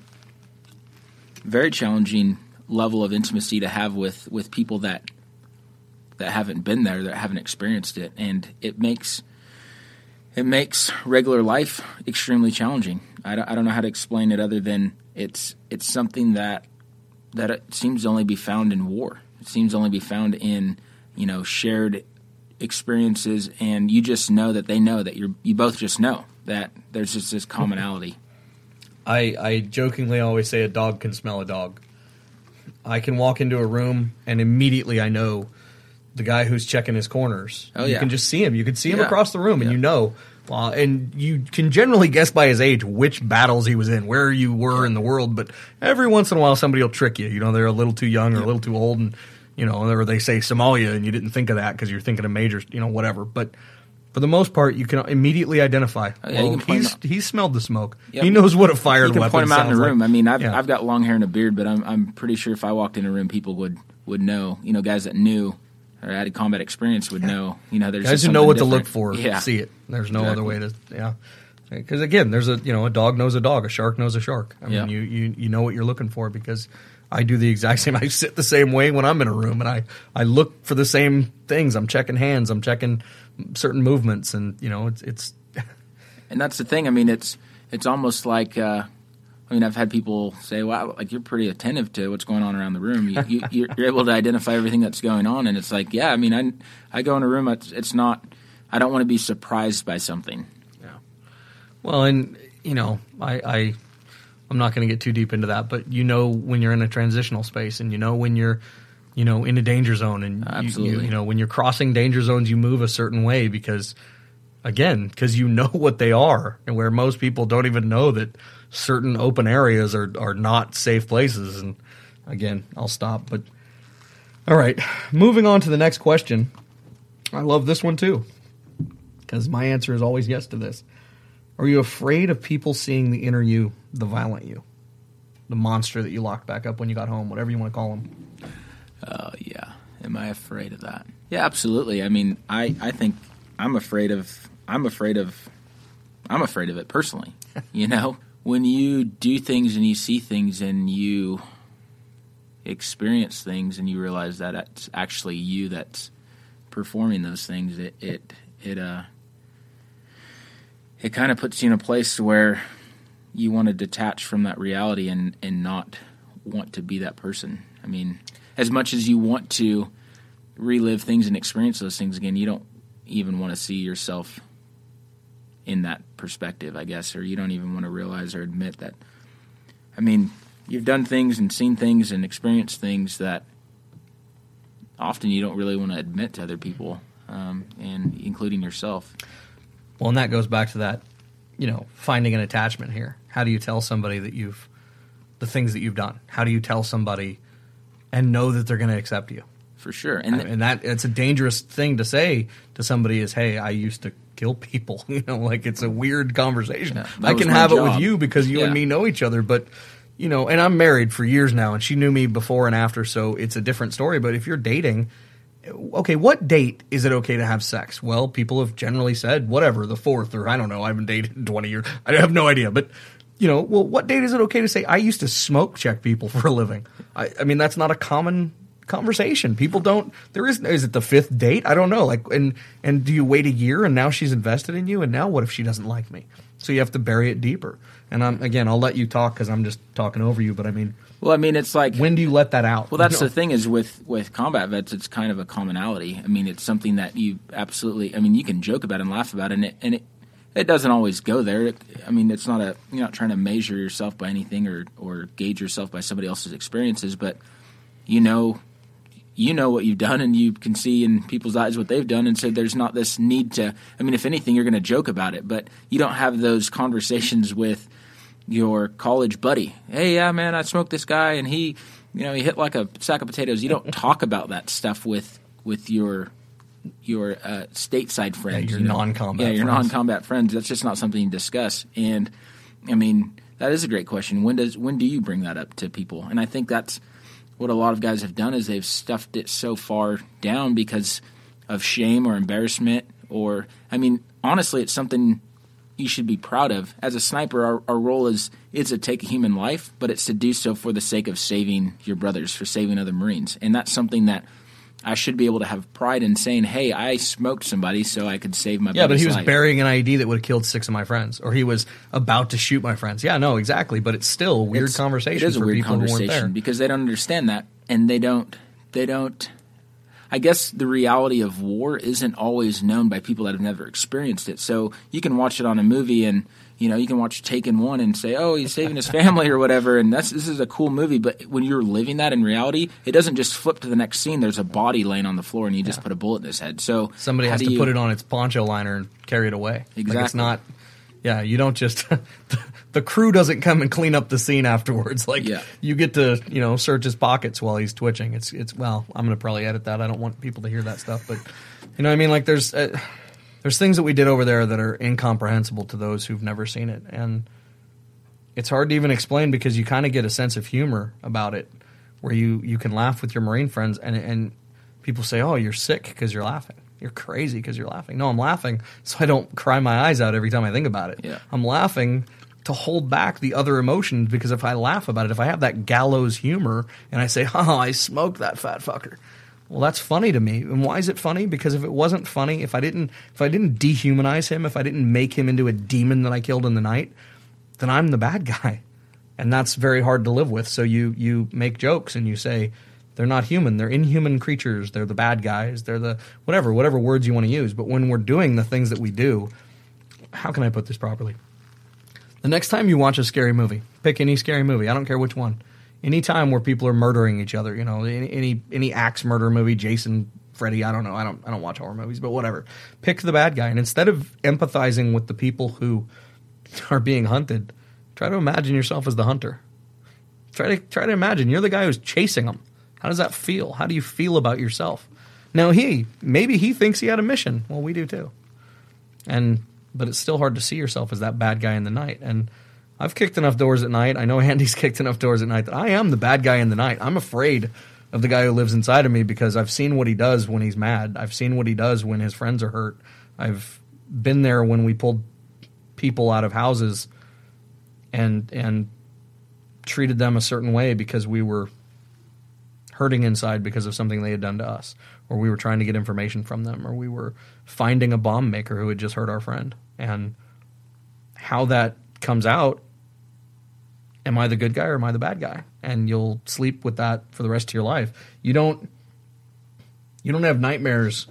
level of intimacy to have with people that haven't been there, that haven't experienced it. And it makes regular life extremely challenging. I don't know how to explain it other than it's something that it seems to only be found in war. It seems to only be found in, shared experiences, and you just know that they know that you both just know that there's just this commonality. I jokingly always say a dog can smell a dog. I can walk into a room and immediately I know the guy who's checking his corners. Oh, you yeah. can just see him. You can see him Yeah. across the room, and Yeah. you know. And you can generally guess by his age which battles he was in, where you were in the world. But every once in a while, somebody will trick you. They're a little too young or a little too old, and or they say Somalia, and you didn't think of that because you're thinking of majors, whatever. But for the most part, you can immediately identify. Oh, yeah, you can point He's smelled the smoke. Yep. He knows what a fired You can weapon point them out in sounds the room. like. I mean, Yeah. I've got long hair and a beard, but I'm pretty sure if I walked in a room, people would know. Guys that knew or had combat experience would know. There's Guys just who know something what to different. look for, Yeah. see it. There's no Exactly. other way to, yeah. Because again, there's a dog knows a dog, a shark knows a shark. I mean, Yeah. you know what you're looking for because I do the exact same. I sit the same way when I'm in a room, and I look for the same things. I'm checking hands, I'm checking certain movements, and it's. And that's the thing. I mean, it's almost like. I've had people say, "Wow, like you're pretty attentive to what's going on around the room. You're able to identify everything that's going on." And it's like, yeah, I mean, I go in a room. It's not. I don't want to be surprised by something. Yeah. Well, and I'm not going to get too deep into that, but when you're in a transitional space, and when you're in a danger zone, and Absolutely. when you're crossing danger zones, you move a certain way because you know what they are, and where most people don't even know that certain open areas are not safe places. And again, I'll stop. But all right, moving on to the next question. I love this one too, because my answer is always yes to this. Are you afraid of people seeing the inner you, the violent you, the monster that you locked back up when you got home, whatever you want to call him? Yeah. Am I afraid of that? Yeah, absolutely. I mean, I think I'm afraid of it personally. When you do things and you see things and you experience things and you realize that it's actually you that's performing those things, it kind of puts you in a place where you want to detach from that reality and not want to be that person. I mean, as much as you want to relive things and experience those things again, you don't even want to see yourself in that perspective, I guess, or you don't even want to realize or admit that. I mean, you've done things and seen things and experienced things that often you don't really want to admit to other people, and including yourself. Well, and that goes back to that, finding an attachment here. How do you tell somebody that the things that you've done? How do you tell somebody and know that they're going to accept you? For sure. And that it's a dangerous thing to say to somebody is, hey, I used to kill people. Like it's a weird conversation. Yeah, that I was can my have it job. with you because you and Yeah. me know each other, but and I'm married for years now, and she knew me before and after, so it's a different story. But if you're dating, okay, what date is it okay to have sex? Well, people have generally said whatever, the 4th, or I don't know, I haven't dated in 20 years. I have no idea, but what date is it okay to say I used to smoke check people for a living? I mean, that's not a common conversation. People don't. Is it the 5th date? I don't know. Like, and do you wait a year and now she's invested in you, and now what if she doesn't like me? So you have to bury it deeper. And I'll let you talk because I'm just talking over you. But I mean, it's like, when do you let that out? well, that's the thing is with combat vets, it's kind of a commonality. I mean, it's something that you absolutely. I mean, you can joke about it and laugh about it, and it doesn't always go there. It's not you're not trying to measure yourself by anything or gauge yourself by somebody else's experiences, but you know what you've done, and you can see in people's eyes what they've done, and so there's not this need to. I mean, if anything, you're going to joke about it, but you don't have those conversations with your college buddy. Hey, yeah, man, I smoked this guy, and he hit like a sack of potatoes. You don't talk about that stuff with your stateside friends. Yeah, your non-combat friends. Your non-combat friends. That's just not something you discuss. And, I mean, that is a great question. When do you bring that up to people? And I think that's what a lot of guys have done is they've stuffed it so far down because of shame or embarrassment or, I mean, honestly, it's something you should be proud of. As a sniper, our role is to take a human life, but it's to do so for the sake of saving your brothers, for saving other Marines. And that's something that I should be able to have pride in saying, hey, I smoked somebody so I could save my brother's life. Yeah, but he was burying an IED that would have killed 6 of my friends, or he was about to shoot my friends. Yeah, no, exactly, but it's still a weird conversation for people who weren't there. Because they don't understand that, and they don't I guess the reality of war isn't always known by people that have never experienced it. So you can watch it on a movie and, you can watch Taken 1 and say, oh, he's saving his family or whatever, and this is a cool movie. But when you're living that in reality, it doesn't just flip to the next scene. There's a body laying on the floor, and you just put a bullet in his head. So somebody has to put it on its poncho liner and carry it away. Exactly. Like it's not – yeah, you don't just – the crew doesn't come and clean up the scene afterwards. Like you get to, search his pockets while he's twitching. It's well, I'm going to probably edit that. I don't want people to hear that stuff. But, you know what I mean? Like there's things that we did over there that are incomprehensible to those who've never seen it. And it's hard to even explain because you kind of get a sense of humor about it where you can laugh with your Marine friends and people say, oh, you're sick because you're laughing. You're crazy because you're laughing. No, I'm laughing so I don't cry my eyes out every time I think about it. Yeah. I'm laughing to hold back the other emotions because if I laugh about it, if I have that gallows humor and I say, oh, I smoked that fat fucker. Well, that's funny to me. And why is it funny? Because if it wasn't funny, if I didn't dehumanize him, if I didn't make him into a demon that I killed in the night, then I'm the bad guy. And that's very hard to live with. So you make jokes and you say, they're not human. They're inhuman creatures. They're the bad guys. They're the whatever words you want to use. But when we're doing the things that we do, how can I put this properly? The next time you watch a scary movie, pick any scary movie. I don't care which one. Any time where people are murdering each other, any axe murder movie, Jason, Freddy, I don't know. I don't watch horror movies, but whatever. Pick the bad guy. And instead of empathizing with the people who are being hunted, try to imagine yourself as the hunter. Try to imagine you're the guy who's chasing them. How does that feel? How do you feel about yourself? Now maybe he thinks he had a mission. Well, we do too. But it's still hard to see yourself as that bad guy in the night. And I've kicked enough doors at night. I know Andy's kicked enough doors at night that I am the bad guy in the night. I'm afraid of the guy who lives inside of me because I've seen what he does when he's mad. I've seen what he does when his friends are hurt. I've been there when we pulled people out of houses and treated them a certain way because we were hurting inside because of something they had done to us, or we were trying to get information from them, or we were finding a bomb maker who had just hurt our friend. And how that comes out, am I the good guy or am I the bad guy? And you'll sleep with that for the rest of your life. You don't have nightmares.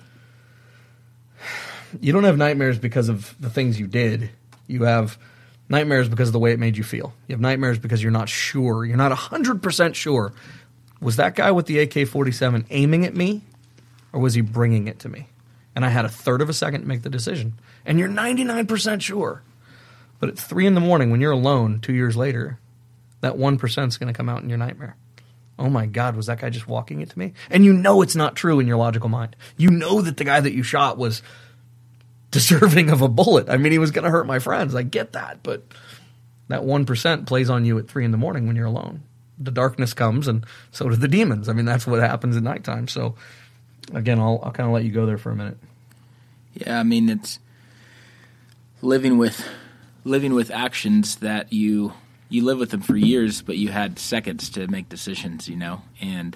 You don't have nightmares because of the things you did. You have nightmares because of the way it made you feel. You have nightmares because you're not sure. You're not 100% sure. Was that guy with the AK-47 aiming at me, or was he bringing it to me? And I had a third of a second to make the decision. And you're 99% sure. But at 3 a.m, when you're alone 2 years later, that 1% is going to come out in your nightmare. Oh my God, was that guy just walking it to me? And you know it's not true in your logical mind. You know that the guy that you shot was deserving of a bullet. I mean, he was going to hurt my friends. I get that. But that 1% plays on you at 3 a.m. when you're alone. The darkness comes, and so do the demons. I mean, that's what happens at nighttime. So, again, I'll kind of let you go there for a minute. Yeah, I mean, it's living with actions that you live with them for years, but you had seconds to make decisions, and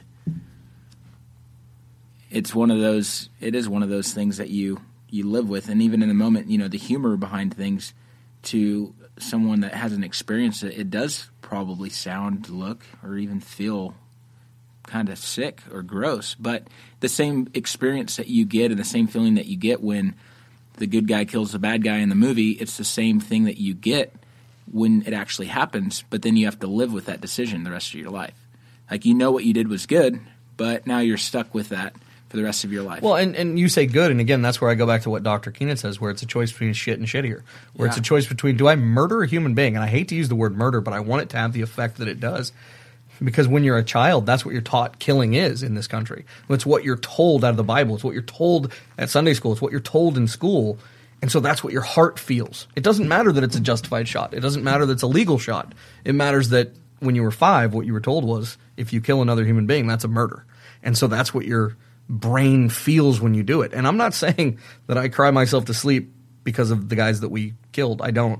it is one of those things that you live with. And even in the moment, the humor behind things to someone that hasn't experienced it, it does probably sound, look, or even feel kind of sick or gross. But the same experience that you get and the same feeling that you get when the good guy kills the bad guy in the movie, it's the same thing that you get when it actually happens, but then you have to live with that decision the rest of your life. Like, what you did was good, but now you're stuck with that for the rest of your life. Well, and you say good, and again, that's where I go back to what Dr. Keenan says, where it's a choice between shit and shittier, where it's a choice between, do I murder a human being? And I hate to use the word murder, but I want it to have the effect that it does. Because when you're a child, that's what you're taught killing is in this country. It's what you're told out of the Bible. It's what you're told at Sunday school. It's what you're told in school. And so that's what your heart feels. It doesn't matter that it's a justified shot. It doesn't matter that it's a legal shot. It matters that when you were 5, what you were told was, if you kill another human being, that's a murder. And so that's what your brain feels when you do it. And I'm not saying that I cry myself to sleep because of the guys that we killed. I don't.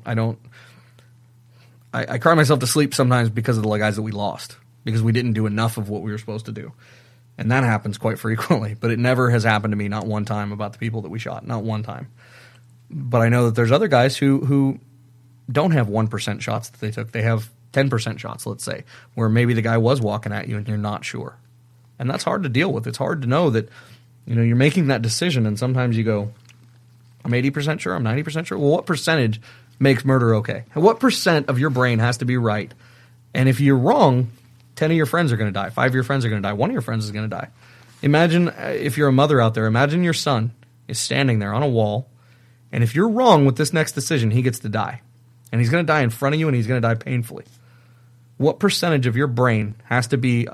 I cry myself to sleep sometimes because of the guys that we lost, because we didn't do enough of what we were supposed to do. And that happens quite frequently. But it never has happened to me, not one time, about the people that we shot. Not one time. But I know that there's other guys who don't have 1% shots that they took. They have 10% shots, let's say, where maybe the guy was walking at you and you're not sure. And that's hard to deal with. It's hard to know that, you're making that decision, and sometimes you go, I'm 80% sure, I'm 90% sure. Well, what percentage makes murder okay? What percent of your brain has to be right? And if you're wrong, 10 of your friends are going to die. 5 of your friends are going to die. 1 of your friends is going to die. Imagine, if you're a mother out there, imagine your son is standing there on a wall, and if you're wrong with this next decision, he gets to die. And he's going to die in front of you, and he's going to die painfully. What percentage of your brain has to be,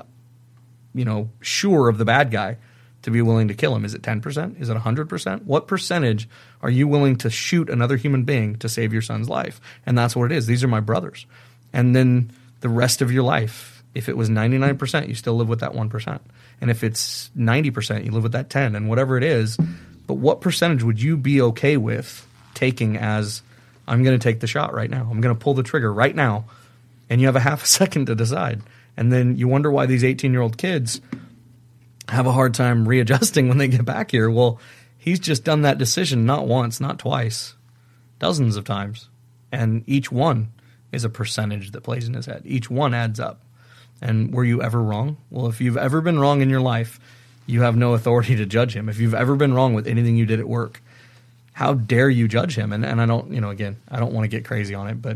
sure of the bad guy to be willing to kill him? Is it 10%? Is it 100%? What percentage are you willing to shoot another human being to save your son's life? And that's what it is. These are my brothers. And then the rest of your life, if it was 99%, you still live with that 1%. And if it's 90%, you live with that 10%, and whatever it is. But what percentage would you be okay with taking as, I'm going to take the shot right now. I'm going to pull the trigger right now. And you have a half a second to decide. And then you wonder why these 18-year-old kids have a hard time readjusting when they get back here. Well, he's just done that decision not once, not twice, dozens of times. And each one is a percentage that plays in his head. Each one adds up. And were you ever wrong? Well, if you've ever been wrong in your life, you have no authority to judge him. If you've ever been wrong with anything you did at work, how dare you judge him? And I don't, again, I don't want to get crazy on it, but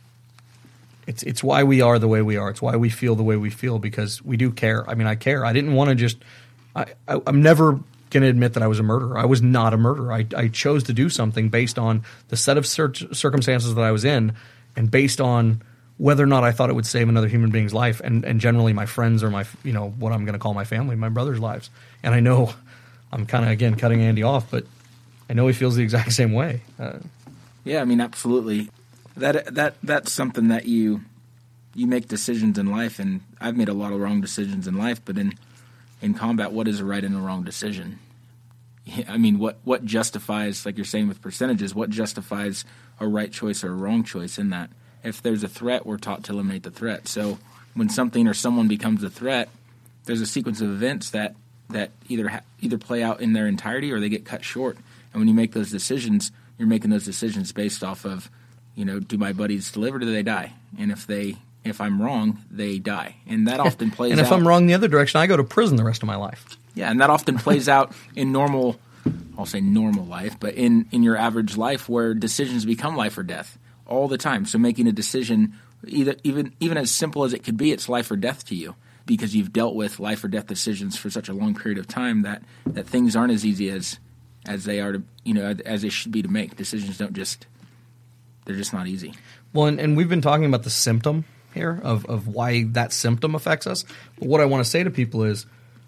it's why we are the way we are. It's why we feel the way we feel, because we do care. I mean, I care. I didn't want to just I'm never going to admit that I was a murderer. I was not a murderer. I chose to do something based on the set of circumstances that I was in, and based on whether or not I thought it would save another human being's life, and generally my friends or my, what I'm going to call my family, my brother's lives. And I know I'm kind of, again, cutting Andy off, but I know he feels the exact same way. Yeah, I mean, absolutely. That's something that you make decisions in life, and I've made a lot of wrong decisions in life, but in combat, what is a right and a wrong decision? I mean, what justifies, like you're saying with percentages, what justifies a right choice or a wrong choice in that? If there's a threat, we're taught to eliminate the threat. So when something or someone becomes a threat, there's a sequence of events that either play out in their entirety or they get cut short. And when you make those decisions, you're making those decisions based off of, do my buddies live or do they die? And if I'm wrong, they die. And that often plays out. And if I'm wrong the other direction, I go to prison the rest of my life. Yeah, and that often plays out in normal, I'll say normal life, but in your average life where decisions become life or death all the time. So making a decision, even as simple as it could be, it's life or death to you, because you've dealt with life or death decisions for such a long period of time that things aren't as easy as they are to, as they should be to make. Decisions they're just not easy. Well, and we've been talking about the symptom here of why that symptom affects us. But what I want to say to people is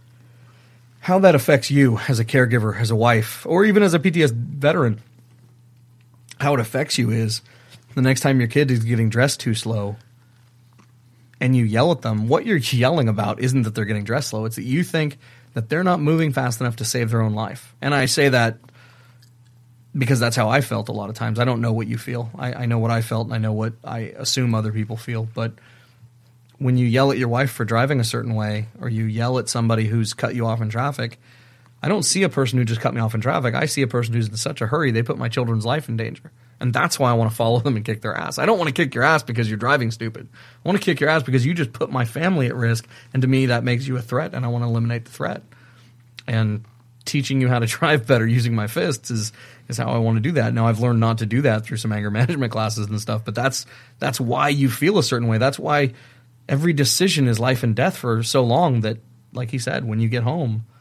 how that affects you as a caregiver, as a wife, or even as a PTS veteran. How it affects you is the next time your kid is getting dressed too slow and you yell at them, what you're yelling about isn't that they're getting dressed slow. It's that you think that they're not moving fast enough to save their own life. And I say that because that's how I felt a lot of times. I don't know what you feel. I know what I felt, and I know what I assume other people feel. But when you yell at your wife for driving a certain way, or you yell at somebody who's cut you off in traffic, I don't see a person who just cut me off in traffic. I see a person who's in such a hurry, they put my children's life in danger. And that's why I want to follow them and kick their ass. I don't want to kick your ass because you're driving stupid. I want to kick your ass because you just put my family at risk, and to me that makes you a threat, and I want to eliminate the threat. And teaching you how to drive better using my fists is how I want to do that. Now, I've learned not to do that through some anger management classes and stuff, but that's why you feel a certain way. That's why every decision is life and death for so long that, like he said, when you get home,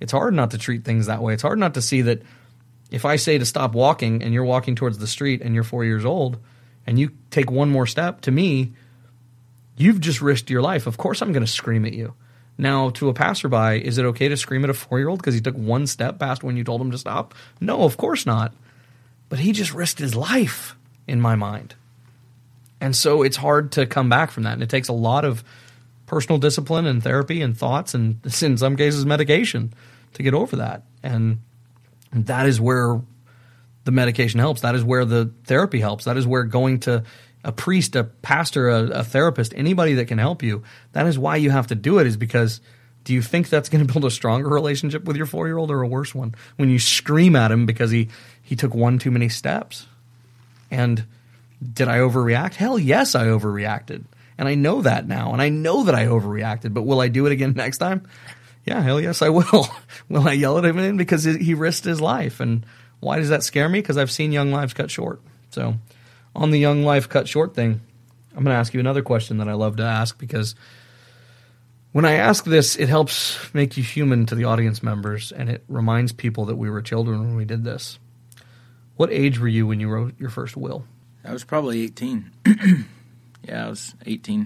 it's hard not to treat things that way. It's hard not to see that if I say to stop walking and you're walking towards the street and you're 4 years old and you take one more step, to me, you've just risked your life. Of course I'm going to scream at you. Now, to a passerby, is it okay to scream at a 4-year-old because he took one step past when you told him to stop? No, of course not. But he just risked his life in my mind. And so it's hard to come back from that. And it takes a lot of personal discipline and therapy and thoughts and, in some cases, medication to get over that. And that is where the medication helps. That is where the therapy helps. That is where going to a priest, a pastor, a therapist, anybody that can help you, that is why you have to do it, is because do you think that's going to build a stronger relationship with your 4-year-old or a worse one when you scream at him because he took one too many steps? And did I overreact? Hell yes, I overreacted. And I know that now, and I know that I overreacted, but will I do it again next time? Yeah, hell yes, I will. Will I yell at him because he risked his life? And why does that scare me? Because I've seen young lives cut short. So on the young life cut short thing, I'm going to ask you another question that I love to ask, because when I ask this, it helps make you human to the audience members, and it reminds people that we were children when we did this. What age were you when you wrote your first will? I was probably 18. Yeah, I was 18.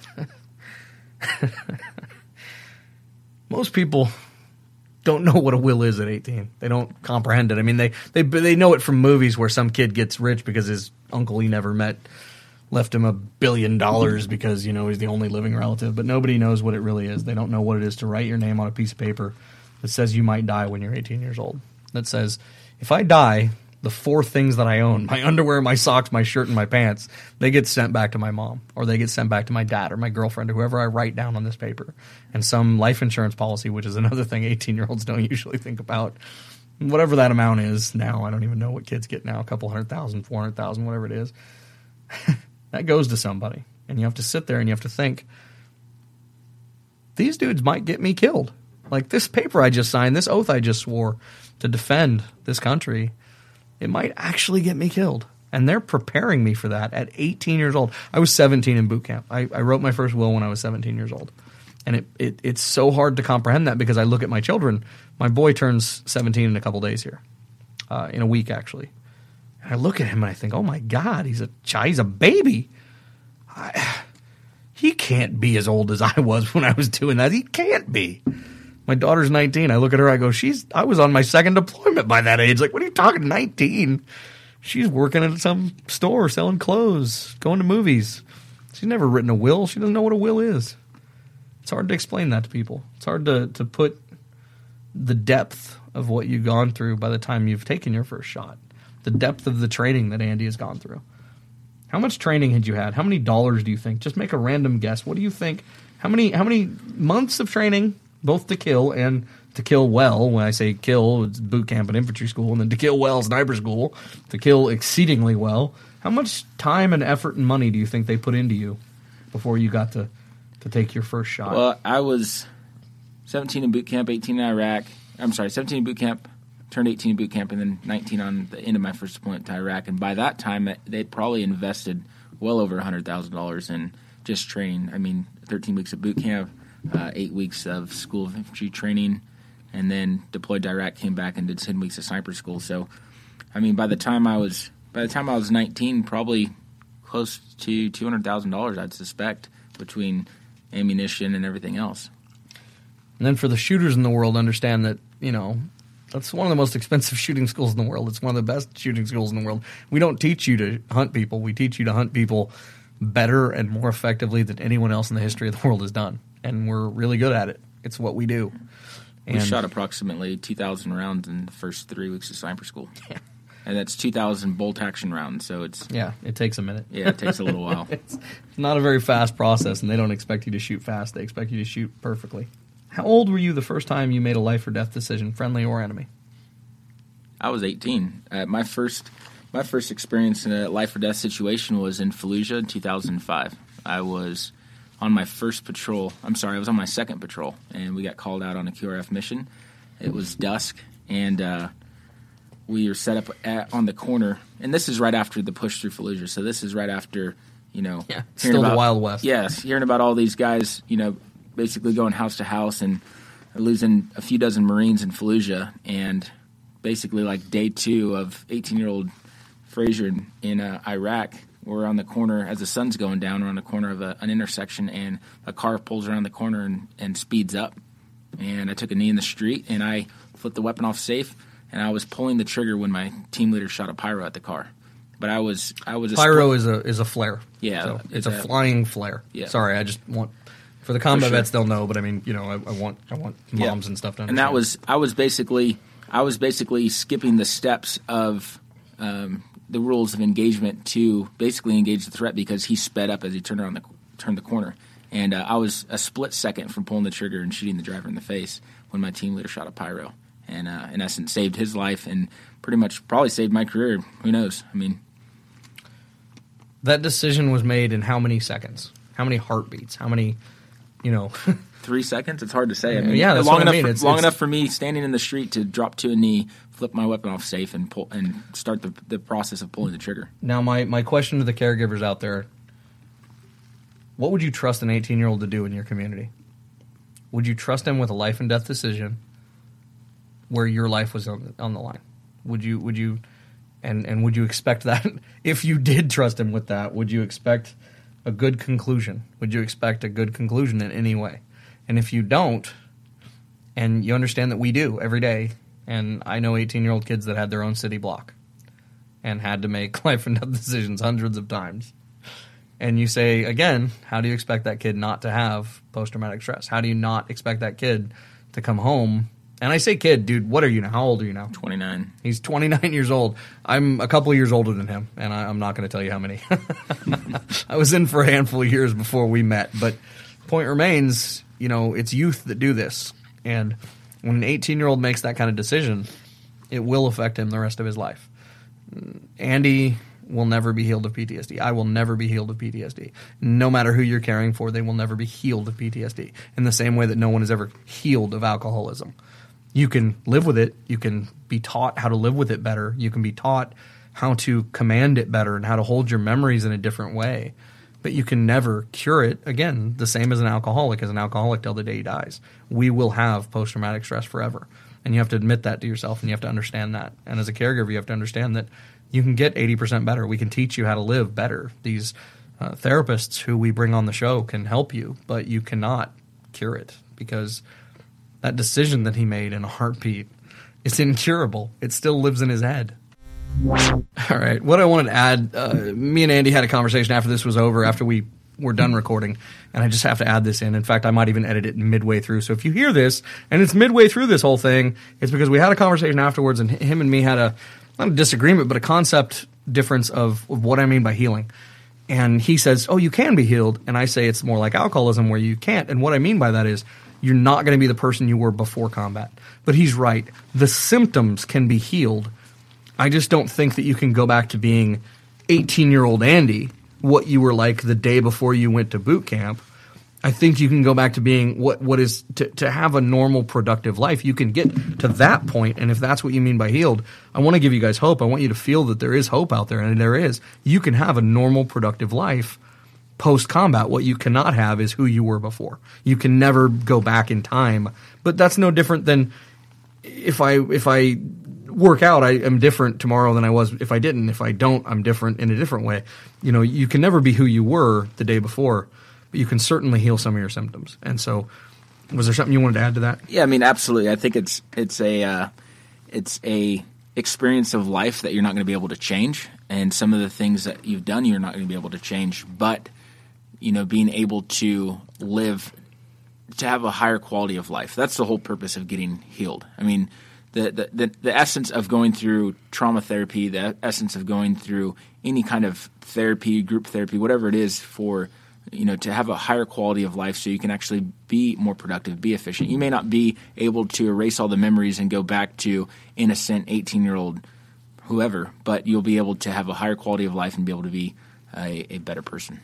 Most people don't know what a will is at 18. They don't comprehend it. I mean, they know it from movies where some kid gets rich because his uncle he never met left him $1 billion because, he's the only living relative. But nobody knows what it really is. They don't know what it is to write your name on a piece of paper that says you might die when you're 18 years old. That says, if I die, the 4 things that I own, my underwear, my socks, my shirt, and my pants, they get sent back to my mom, or they get sent back to my dad or my girlfriend or whoever I write down on this paper. And some life insurance policy, which is another thing 18-year-olds don't usually think about. Whatever that amount is now, I don't even know what kids get now, a couple $100,000, $400,000, whatever it is. That goes to somebody. And you have to sit there and you have to think, these dudes might get me killed. Like this paper I just signed, this oath I just swore to defend this country, it might actually get me killed. And they're preparing me for that at 18 years old. I was 17 in boot camp. I wrote my first will when I was 17 years old. And it's so hard to comprehend that because I look at my children. My boy turns 17 in a couple days here, in a week actually. And I look at him and I think, oh my God, he's a baby. He can't be as old as I was when I was doing that. He can't be. My daughter's 19. I look at her, I go, I was on my second deployment by that age. Like, what are you talking, 19? She's working at some store, selling clothes, going to movies. She's never written a will. She doesn't know what a will is. It's hard to explain that to people. It's hard to put the depth of what you've gone through by the time you've taken your first shot. The depth of the training that Andy has gone through. How much training had you had? How many dollars do you think? Just make a random guess. What do you think? How many months of training, both to kill and to kill well? When I say kill, it's boot camp and infantry school, and then to kill well, sniper school. To kill exceedingly well. How much time and effort and money do you think they put into you before you got to take your first shot? Well, I was 17 in boot camp, 18 in Iraq. I'm sorry, 17 in boot camp, turned 18 in boot camp, and then 19 on the end of my first deployment to Iraq. And by that time, they'd probably invested well over $100,000 in just training. I mean, 13 weeks of boot camp, 8 weeks of school of infantry training, and then deployed to Iraq, came back and did 10 weeks of sniper school. So, I mean, by the time I was 19, probably close to $200,000, I'd suspect, between ammunition and everything else. And then for the shooters in the world, understand that, that's one of the most expensive shooting schools in the world. It's one of the best shooting schools in the world. We don't teach you to hunt people. We teach you to hunt people better and more effectively than anyone else in the history of the world has done. And we're really good at it. It's what we do. We shot approximately 2,000 rounds in the first 3 weeks of sniper school. Yeah. And that's 2,000 bolt action rounds, so it's... Yeah, it takes a minute. Yeah, it takes a little while. It's not a very fast process, and they don't expect you to shoot fast. They expect you to shoot perfectly. How old were you the first time you made a life or death decision, friendly or enemy? I was 18. My first experience in a life or death situation was in Fallujah in 2005. I was on my first patrol. I'm sorry, I was on my second patrol, and we got called out on a QRF mission. It was dusk, and we were set up on the corner, and this is right after the push through Fallujah. So this is right after, still the Wild West. Yes, hearing about all these guys, basically going house to house and losing a few dozen Marines in Fallujah, and basically like day 2 of 18-year-old Frazier in Iraq. We're on the corner as the sun's going down. We're on the corner of an intersection, and a car pulls around the corner and speeds up. And I took a knee in the street, and I flipped the weapon off safe, and I was pulling the trigger when my team leader shot a pyro at the car. But I was pyro is a flare. Yeah, so it's a flying flare. Yeah. Sorry, I just want for the combat vets they'll know, but I mean, I want moms and stuff to understand. And I was basically skipping the steps of the rules of engagement to basically engage the threat because he sped up as he turned the corner. And I was a split second from pulling the trigger and shooting the driver in the face when my team leader shot a pyro. And in essence, saved his life and pretty much probably saved my career. Who knows? I mean, that decision was made in how many seconds? How many heartbeats? How many, 3 seconds? It's hard to say. I mean, yeah, that's long what I enough mean. long enough for me standing in the street to drop to a knee, flip my weapon off safe, and pull and start the process of pulling the trigger. Now, my question to the caregivers out there: what would you trust an 18-year-old to do in your community? Would you trust him with a life and death decision where your life was on the line? Would you and would you expect that if you did trust him with that? Would you expect a good conclusion? Would you expect a good conclusion in any way? And if you don't, and you understand that we do every day, and I know 18-year-old kids that had their own city block and had to make life and death decisions hundreds of times. And you say, again, how do you expect that kid not to have post-traumatic stress? How do you not expect that kid to come home? And I say kid, dude, what are you now? How old are you now? 29. He's 29 years old. I'm a couple of years older than him, and I'm not going to tell you how many. I was in for a handful of years before we met. But point remains, it's youth that do this. And when an 18-year-old makes that kind of decision, it will affect him the rest of his life. Andy will never be healed of PTSD. I will never be healed of PTSD. No matter who you're caring for, they will never be healed of PTSD. In the same way that no one is ever healed of alcoholism. You can live with it. You can be taught how to live with it better. You can be taught how to command it better and how to hold your memories in a different way. But you can never cure it, again, the same as an alcoholic till the day he dies. We will have post-traumatic stress forever. And you have to admit that to yourself, and you have to understand that. And as a caregiver, you have to understand that you can get 80% better. We can teach you how to live better. These therapists who we bring on the show can help you, but you cannot cure it because that decision that he made in a heartbeat is incurable. It still lives in his head. All right. What I wanted to add, me and Andy had a conversation after this was over, after we were done recording, and I just have to add this in. In fact, I might even edit it midway through. So if you hear this, and it's midway through this whole thing, it's because we had a conversation afterwards, and him and me had not a disagreement, but a concept difference of what I mean by healing. And he says, oh, you can be healed. And I say it's more like alcoholism where you can't. And what I mean by that is you're not going to be the person you were before combat. But he's right. The symptoms can be healed. I just don't think that you can go back to being 18-year-old Andy, what you were like the day before you went to boot camp. I think you can go back to being what is to have a normal, productive life. You can get to that point, and if that's what you mean by healed, I want to give you guys hope. I want you to feel that there is hope out there, and there is. You can have a normal, productive life post-combat. What you cannot have is who you were before. You can never go back in time, but that's no different than if I work out, I am different tomorrow than I was if I didn't. If I don't, I'm different in a different way. You can never be who you were the day before, but you can certainly heal some of your symptoms. And so, was there something you wanted to add to that? Yeah, I mean, absolutely. I think it's a experience of life that you're not going to be able to change, and some of the things that you've done you're not going to be able to change. But being able to live, to have a higher quality of life. That's the whole purpose of getting healed. I mean, the essence of going through trauma therapy, the essence of going through any kind of therapy, group therapy, whatever it is for, to have a higher quality of life so you can actually be more productive, be efficient. You may not be able to erase all the memories and go back to innocent 18-year-old whoever, but you'll be able to have a higher quality of life and be able to be a better person.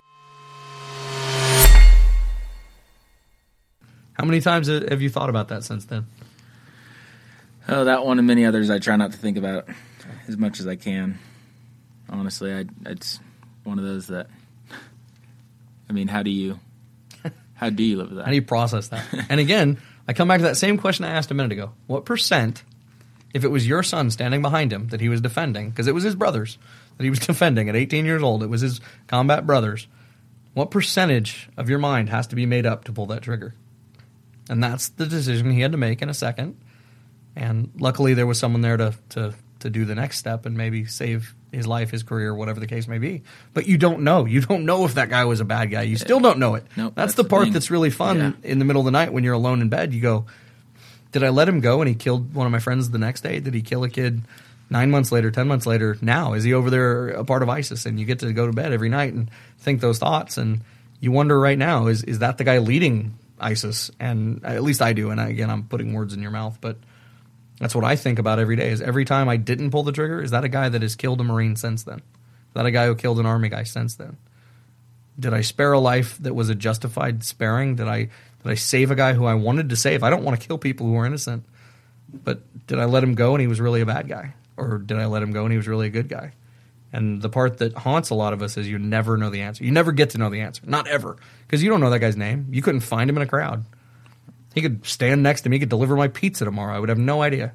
How many times have you thought about that since then? Oh, that one and many others I try not to think about as much as I can. Honestly, it's one of those that, I mean, how do you live with that? How do you process that? And again, I come back to that same question I asked a minute ago. What percent, if it was your son standing behind him that he was defending, because it was his brothers that he was defending at 18 years old, it was his combat brothers, what percentage of your mind has to be made up to pull that trigger? And that's the decision he had to make in a second. And luckily there was someone there to do the next step and maybe save his life, his career, whatever the case may be. But you don't know. You don't know if that guy was a bad guy. You still don't know it. Nope, that's the part thing. that's really fun in the middle of the night when you're alone in bed. You go, did I let him go and he killed one of my friends the next day? Did he kill a kid 9 months later, 10 months later? Now, is he over there a part of ISIS? And you get to go to bed every night and think those thoughts. And you wonder right now, is that the guy leading ISIS? And at least I do. And again, I'm putting words in your mouth, but that's what I think about every day. Is every time I didn't pull the trigger, is that a guy that has killed a Marine since then? Is that a guy who killed an Army guy since then? Did I spare a life that was a justified sparing? Did I save a guy who I wanted to save? I don't want to kill people who are innocent. But did I let him go and he was really a bad guy? Or did I let him go and he was really a good guy? And the part that haunts a lot of us is you never know the answer. You never get to know the answer. Not ever. Because you don't know that guy's name. You couldn't find him in a crowd. He could stand next to me. He could deliver my pizza tomorrow. I would have no idea.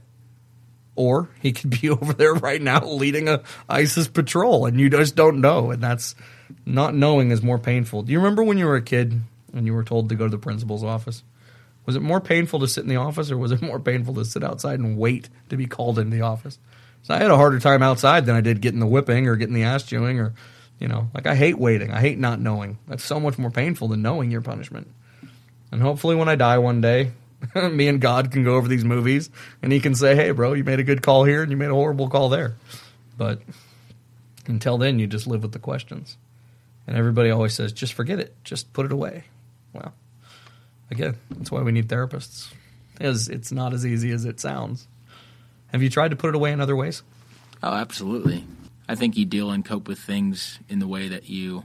Or he could be over there right now leading a ISIS patrol, and you just don't know. And that's not knowing is more painful. Do you remember when you were a kid and you were told to go to the principal's office? Was it more painful to sit in the office, or was it more painful to sit outside and wait to be called into the office? So I had a harder time outside than I did getting the whipping or getting the ass chewing, or, like I hate waiting. I hate not knowing. That's so much more painful than knowing your punishment. And hopefully when I die one day, me and God can go over these movies and he can say, hey, bro, you made a good call here and you made a horrible call there. But until then, you just live with the questions. And everybody always says, just forget it. Just put it away. Well, again, that's why we need therapists. Because it's not as easy as it sounds. Have you tried to put it away in other ways? Oh, absolutely. I think you deal and cope with things in the way that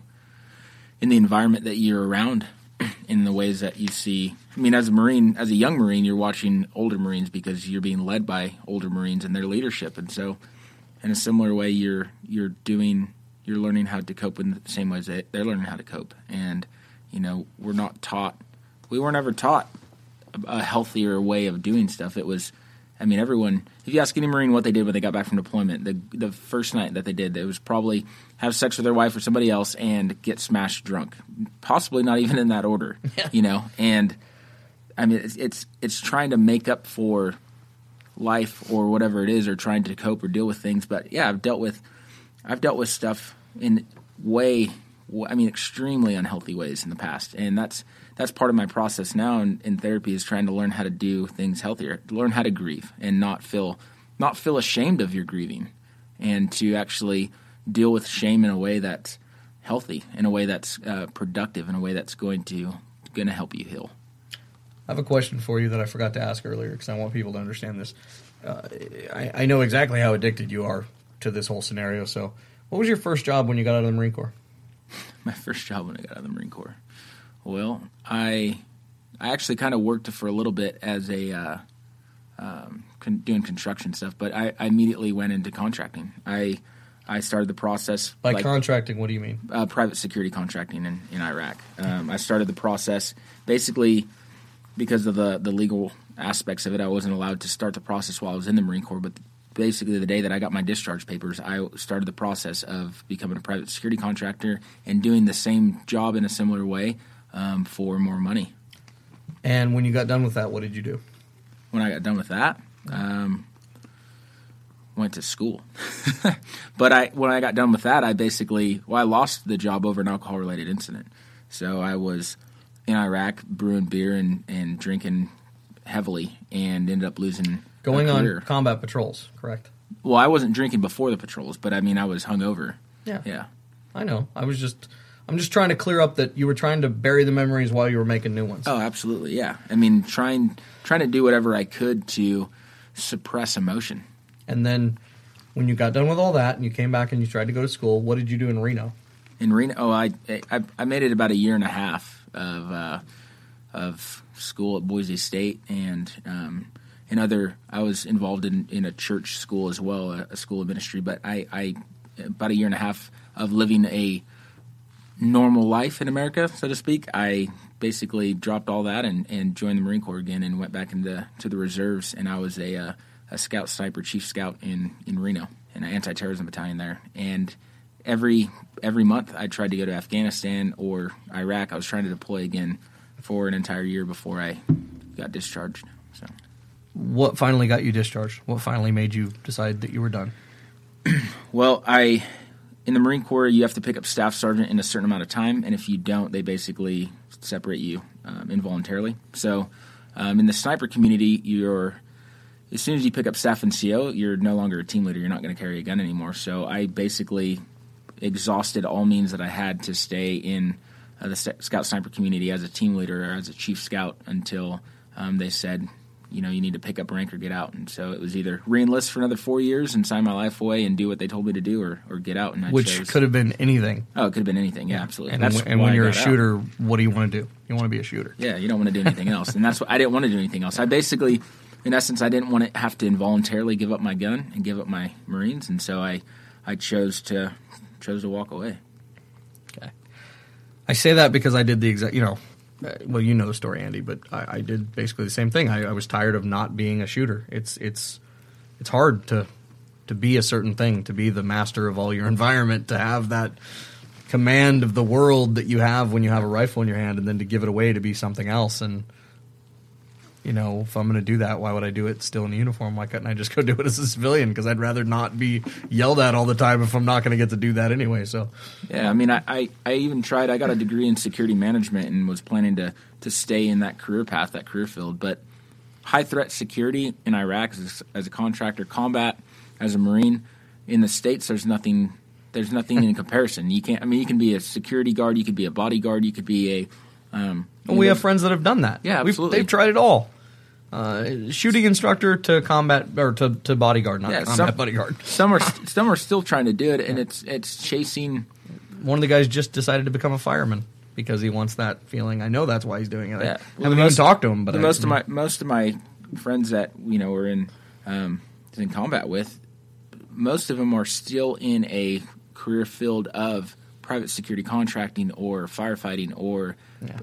in the environment that you're around, in the ways that you see. I mean, as a young Marine, you're watching older Marines because you're being led by older Marines and their leadership. And so in a similar way, you're learning how to cope in the same ways that they're learning how to cope. And, we weren't ever taught a healthier way of doing stuff. It was, everyone, if you ask any Marine what they did when they got back from deployment, the first night that they did, it was probably have sex with their wife or somebody else and get smashed drunk. Possibly not even in that order, And, it's trying to make up for life or whatever it is, or trying to cope or deal with things. But, yeah, I've dealt with stuff in extremely unhealthy ways in the past. And that's part of my process now in therapy, is trying to learn how to do things healthier, learn how to grieve and not feel ashamed of your grieving, and to actually deal with shame in a way that's healthy, in a way that's productive, in a way that's going to help you heal. I have a question for you that I forgot to ask earlier because I want people to understand this. I know exactly how addicted you are to this whole scenario. So what was your first job when you got out of the Marine Corps? My first job when I got out of the Marine Corps? Well, I actually kind of worked for a little bit as a doing construction stuff, but I immediately went into contracting. I started the process. By contracting, what do you mean? Private security contracting in Iraq. I started the process basically because of the legal aspects of it. I wasn't allowed to start the process while I was in the Marine Corps, but basically the day that I got my discharge papers, I started the process of becoming a private security contractor and doing the same job in a similar way for more money. And when you got done with that, what did you do? When I got done with that, went to school. But when I got done with that, I lost the job over an alcohol-related incident. So I was in Iraq brewing beer and drinking heavily, and ended up losing Going a on career. combat patrols, correct? Well, I wasn't drinking before the patrols, but I was hungover. Yeah. I know. I'm just trying to clear up that you were trying to bury the memories while you were making new ones. Oh, absolutely, yeah. Trying to do whatever I could to suppress emotion. And then when you got done with all that and you came back and you tried to go to school, what did you do in Reno? In Reno, I made it about a year and a half of school at Boise State, and I was involved in a church school as well, a school of ministry. But I about a year and a half of living a normal life in America, so to speak, I basically dropped all that and joined the Marine Corps again and went back into the reserves. And I was a scout sniper, chief scout in Reno, in an anti-terrorism battalion there. And every month I tried to go to Afghanistan or Iraq. I was trying to deploy again for an entire year before I got discharged. So, what finally got you discharged? What finally made you decide that you were done? Well, in the Marine Corps, you have to pick up staff sergeant in a certain amount of time, and if you don't, they basically separate you involuntarily. So in the sniper community, as soon as you pick up staff NCO, you're no longer a team leader. You're not going to carry a gun anymore. So I basically exhausted all means that I had to stay in the scout sniper community as a team leader or as a chief scout until they said, you need to pick up rank or get out. And so it was either re-enlist for another 4 years and sign my life away and do what they told me to do or get out. And Which could have been anything. Oh, it could have been anything. Yeah, absolutely. And when you're a shooter, what do you want to do? You want to be a shooter. Yeah, you don't want to do anything else. And that's what I didn't want to do anything else. I basically, in essence, I didn't want to have to involuntarily give up my gun and give up my Marines. And so I chose to walk away. Okay. I say that because I did the exact, well, you know the story, Andy, but I did basically the same thing. I was tired of not being a shooter. It's hard to be a certain thing, to be the master of all your environment, to have that command of the world that you have when you have a rifle in your hand, and then to give it away to be something else. And if I'm going to do that, why would I do it still in a uniform? Why couldn't I just go do it as a civilian? Because I'd rather not be yelled at all the time if I'm not going to get to do that anyway. So, yeah, I mean, I even tried. I got a degree in security management and was planning to stay in that career path, that career field. But high threat security in Iraq as a contractor, combat as a Marine in the States, there's nothing in comparison. You can't. I mean, you can be a security guard, you could be a bodyguard, you could be a. We have friends that have done that. Yeah, absolutely. They've tried it all. Shooting instructor to combat or to bodyguard, not combat bodyguard. Some are still trying to do it, and it's chasing. One of the guys just decided to become a fireman because he wants that feeling. I know that's why he's doing it. Yeah. I haven't even talked to him, but most of my friends that were in combat with, most of them are still in a career field of private security contracting or firefighting or.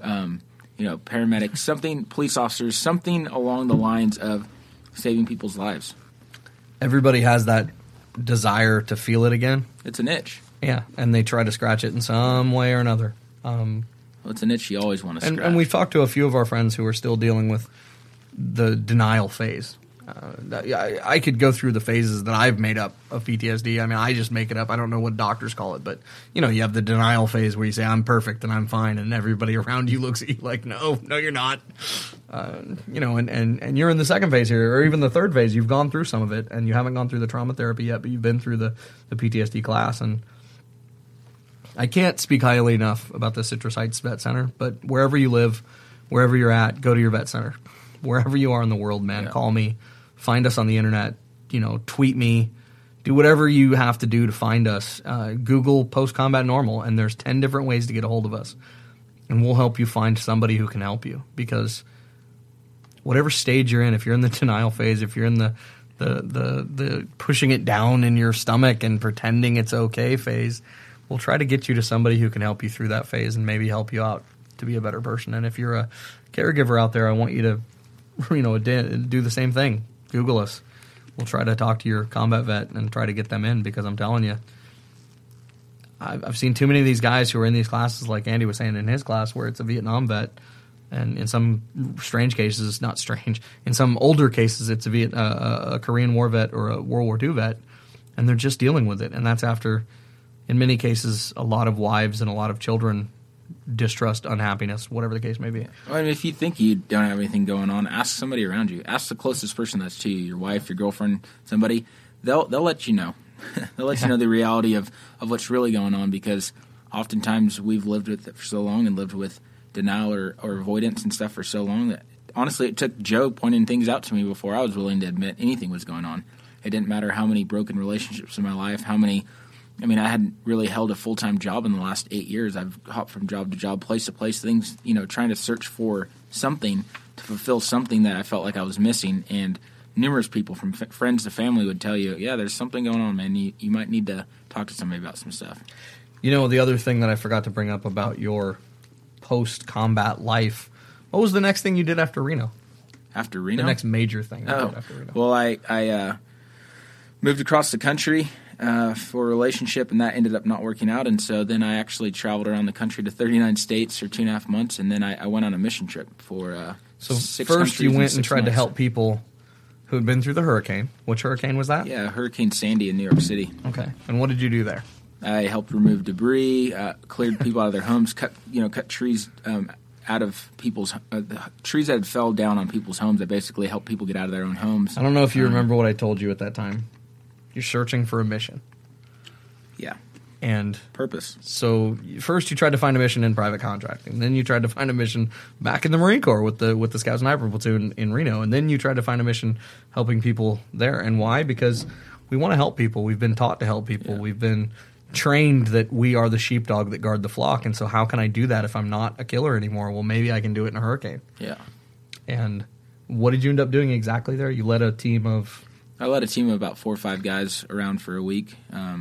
Paramedics, police officers, something along the lines of saving people's lives. Everybody has that desire to feel it again. It's an itch. Yeah, and they try to scratch it in some way or another. It's an itch you always want to scratch. And we've talked to a few of our friends who are still dealing with the denial phase. I could go through the phases that I've made up of PTSD. I mean, I just make it up. I don't know what doctors call it, but you have the denial phase where you say I'm perfect and I'm fine, and everybody around you looks at you like, no, you're not. And you're in the second phase here, or even the third phase. You've gone through some of it, and you haven't gone through the trauma therapy yet, but you've been through the PTSD class. And I can't speak highly enough about the Citrus Heights Vet Center, but wherever you live, wherever you're at, go to your vet center. Wherever you are in the world, man, call me. Find us on the internet, tweet me, do whatever you have to do to find us. Google post-combat normal, and there's 10 different ways to get a hold of us. And we'll help you find somebody who can help you. Because whatever stage you're in, if you're in the denial phase, if you're in the pushing it down in your stomach and pretending it's okay phase, we'll try to get you to somebody who can help you through that phase and maybe help you out to be a better person. And if you're a caregiver out there, I want you to do the same thing. Google us. We'll try to talk to your combat vet and try to get them in, because I'm telling you, I've seen too many of these guys who are in these classes, like Andy was saying in his class, where it's a Vietnam vet, and in some strange cases, not strange, in some older cases, it's a Korean War vet or a World War II vet, and they're just dealing with it. And that's after, in many cases, a lot of wives and a lot of children distrust, unhappiness, whatever the case may be. Well, I mean, if you think you don't have anything going on, ask somebody around you. Ask the closest person that's to you, your wife, your girlfriend, somebody. They'll let you know. They'll let you know the reality of what's really going on, because oftentimes we've lived with it for so long and lived with denial or avoidance and stuff for so long that, honestly, it took Joe pointing things out to me before I was willing to admit anything was going on. It didn't matter how many broken relationships in my life, I hadn't really held a full-time job in the last 8 years. I've hopped from job to job, place to place, things, trying to search for something to fulfill something that I felt like I was missing. And numerous people, from friends to family, would tell you, yeah, there's something going on, man. You might need to talk to somebody about some stuff. You know, the other thing that I forgot to bring up about your post-combat life, what was the next thing you did after Reno? After Reno? The next major thing you did after Reno. Well, I moved across the country for a relationship, and that ended up not working out. And so then I actually traveled around the country to 39 states for 2.5 months, and then I went on a mission trip for So 6 first you countries in went and 6 tried to months. help people who had been through the hurricane. Which hurricane was that? Yeah, Hurricane Sandy in New York City. Okay. And what did you do there? I helped remove debris, cleared people out of their homes, cut trees out of people's trees that had fell down on people's homes. That basically helped people get out of their own homes. I don't know if you remember what I told you at that time. You're searching for a mission. Yeah, And purpose. so first you tried to find a mission in private contracting. Then you tried to find a mission back in the Marine Corps with the Scout Sniper Platoon in Reno. And then you tried to find a mission helping people there. And why? Because we want to help people. We've been taught to help people. Yeah. We've been trained that we are the sheepdog that guard the flock. And so how can I do that if I'm not a killer anymore? Well, maybe I can do it in a hurricane. Yeah. And what did you end up doing exactly there? You led a team of... I led a team of about 4 or 5 guys around for a week.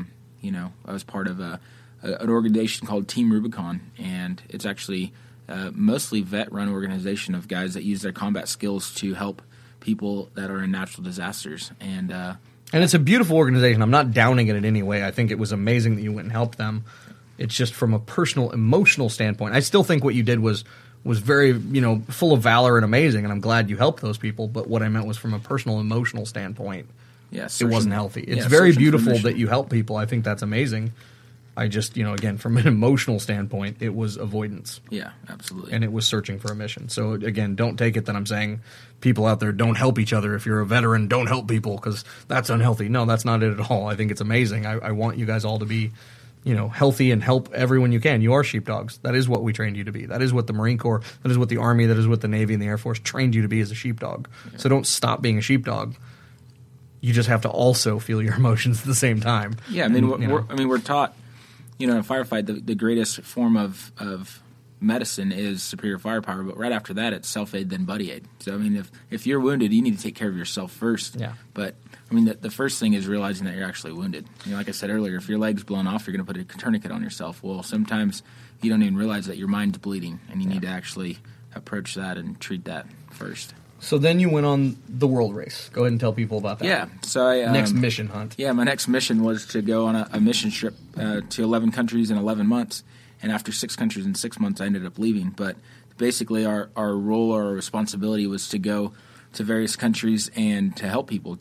I was part of an organization called Team Rubicon, and it's actually mostly vet-run organization of guys that use their combat skills to help people that are in natural disasters. And it's a beautiful organization. I'm not downing it in any way. I think it was amazing that you went and helped them. It's just from a personal, emotional standpoint. I still think what you did was very, full of valor and amazing, and I'm glad you helped those people. But what I meant was from a personal, emotional standpoint, it wasn't healthy. It's very beautiful that you help people. I think that's amazing. I just, again, from an emotional standpoint, it was avoidance. Yeah, absolutely. And it was searching for a mission. So, again, don't take it that I'm saying people out there don't help each other. If you're a veteran, don't help people because that's unhealthy. No, that's not it at all. I think it's amazing. I want you guys all to be, healthy and help everyone you can. You are sheepdogs. That is what we trained you to be. That is what the Marine Corps, that is what the Army, that is what the Navy and the Air Force trained you to be as a sheepdog. Yeah. So don't stop being a sheepdog. You just have to also feel your emotions at the same time. Yeah, we're taught, in a firefight, the greatest form of medicine is superior firepower, but right after that, it's self-aid, then buddy aid. So, if you're wounded, you need to take care of yourself first. Yeah. But, the first thing is realizing that you're actually wounded. Like I said earlier, if your leg's blown off, you're going to put a tourniquet on yourself. Well, sometimes you don't even realize that your mind's bleeding, and you need to actually approach that and treat that first. So then you went on the world race. Go ahead and tell people about that. Yeah. So next mission hunt. Yeah, my next mission was to go on a mission trip to 11 countries in 11 months. And after 6 countries in 6 months, I ended up leaving. But basically our role or our responsibility was to go to various countries and to help people.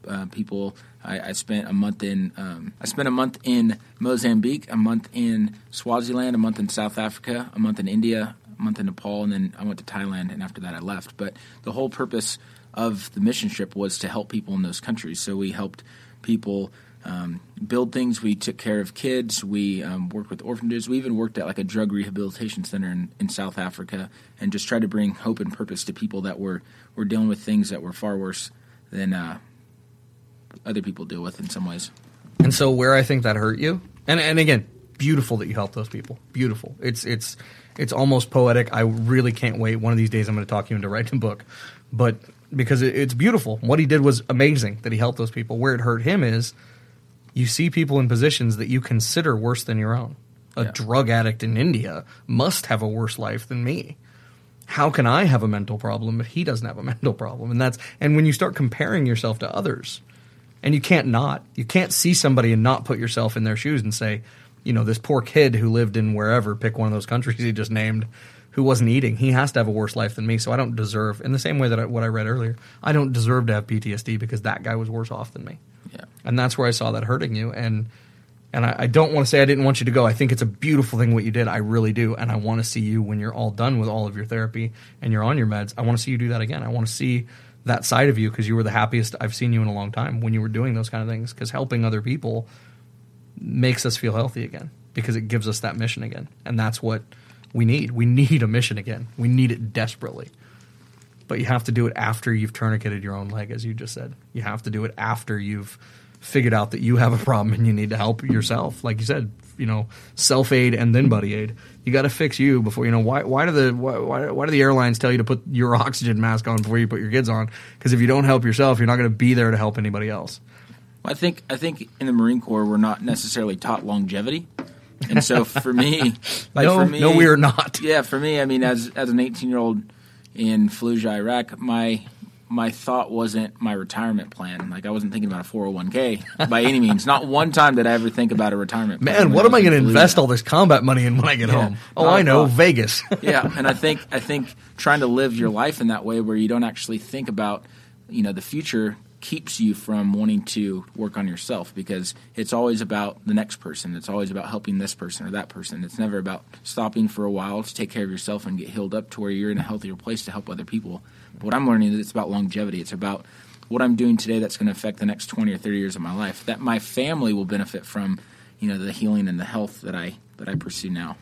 I spent a month in Mozambique, a month in Swaziland, a month in South Africa, a month in India, a month in Nepal, and then I went to Thailand, and after that I left. But the whole purpose of the mission trip was to help people in those countries. So we helped people build things. We took care of kids. We worked with orphanages. We even worked at a drug rehabilitation center in South Africa and just tried to bring hope and purpose to people that were dealing with things that were far worse than other people deal with in some ways. And so where I think that hurt you, and again, beautiful that you helped those people. Beautiful. It's almost poetic. I really can't wait. One of these days I'm going to talk you into writing a book. But because it's beautiful. What he did was amazing that he helped those people. Where it hurt him is you see people in positions that you consider worse than your own. A drug addict in India must have a worse life than me. How can I have a mental problem if he doesn't have a mental problem? And when you start comparing yourself to others, and you can't see somebody and not put yourself in their shoes and say, this poor kid who lived in wherever, pick one of those countries he just named, who wasn't eating, he has to have a worse life than me, so I don't deserve, in the same way that what I read earlier, I don't deserve to have PTSD because that guy was worse off than me. Yeah. And that's where I saw that hurting you, and I don't want to say I didn't want you to go. I think it's a beautiful thing what you did. I really do, and I want to see you when you're all done with all of your therapy and you're on your meds. I want to see you do that again. I want to see that side of you because you were the happiest I've seen you in a long time when you were doing those kind of things, because helping other people makes us feel healthy again because it gives us that mission again, and that's what we need. We need a mission again. We need it desperately. But you have to do it after you've tourniqueted your own leg, as you just said. You have to do it after you've figured out that you have a problem and you need to help yourself. Like you said, self-aid and then buddy aid. You got to fix you before, why do the airlines tell you to put your oxygen mask on before you put your kids on? Because if you don't help yourself, you're not going to be there to help anybody else. Well, I think in the Marine Corps we're not necessarily taught longevity. And so for me, no, we are not. Yeah, for me, I mean, as an 18-year-old in Fallujah, Iraq, my thought wasn't my retirement plan. Like, I wasn't thinking about a 401k by any means. Not one time did I ever think about a retirement plan. Man, what am I going to invest all this combat money in when I get home? Oh, I know, Vegas. Yeah, and I think trying to live your life in that way where you don't actually think about, the future keeps you from wanting to work on yourself, because it's always about the next person. It's always about helping this person or that person. It's never about stopping for a while to take care of yourself and get healed up to where you're in a healthier place to help other people. But what I'm learning is it's about longevity. It's about what I'm doing today that's going to affect the next 20 or 30 years of my life, that my family will benefit from, the healing and the health that I pursue now.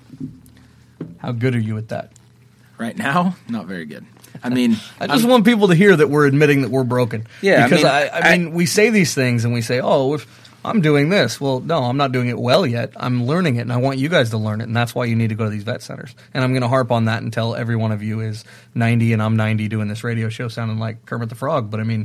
How good are you at that? Right now, not very good. I mean, I just want people to hear that we're admitting that we're broken. Yeah, because I mean, we say these things and we say, "Oh, if I'm doing this." Well, no, I'm not doing it well yet. I'm learning it, and I want you guys to learn it, and that's why you need to go to these vet centers. And I'm going to harp on that until every one of you is 90 and I'm 90 doing this radio show sounding like Kermit the Frog. But I mean,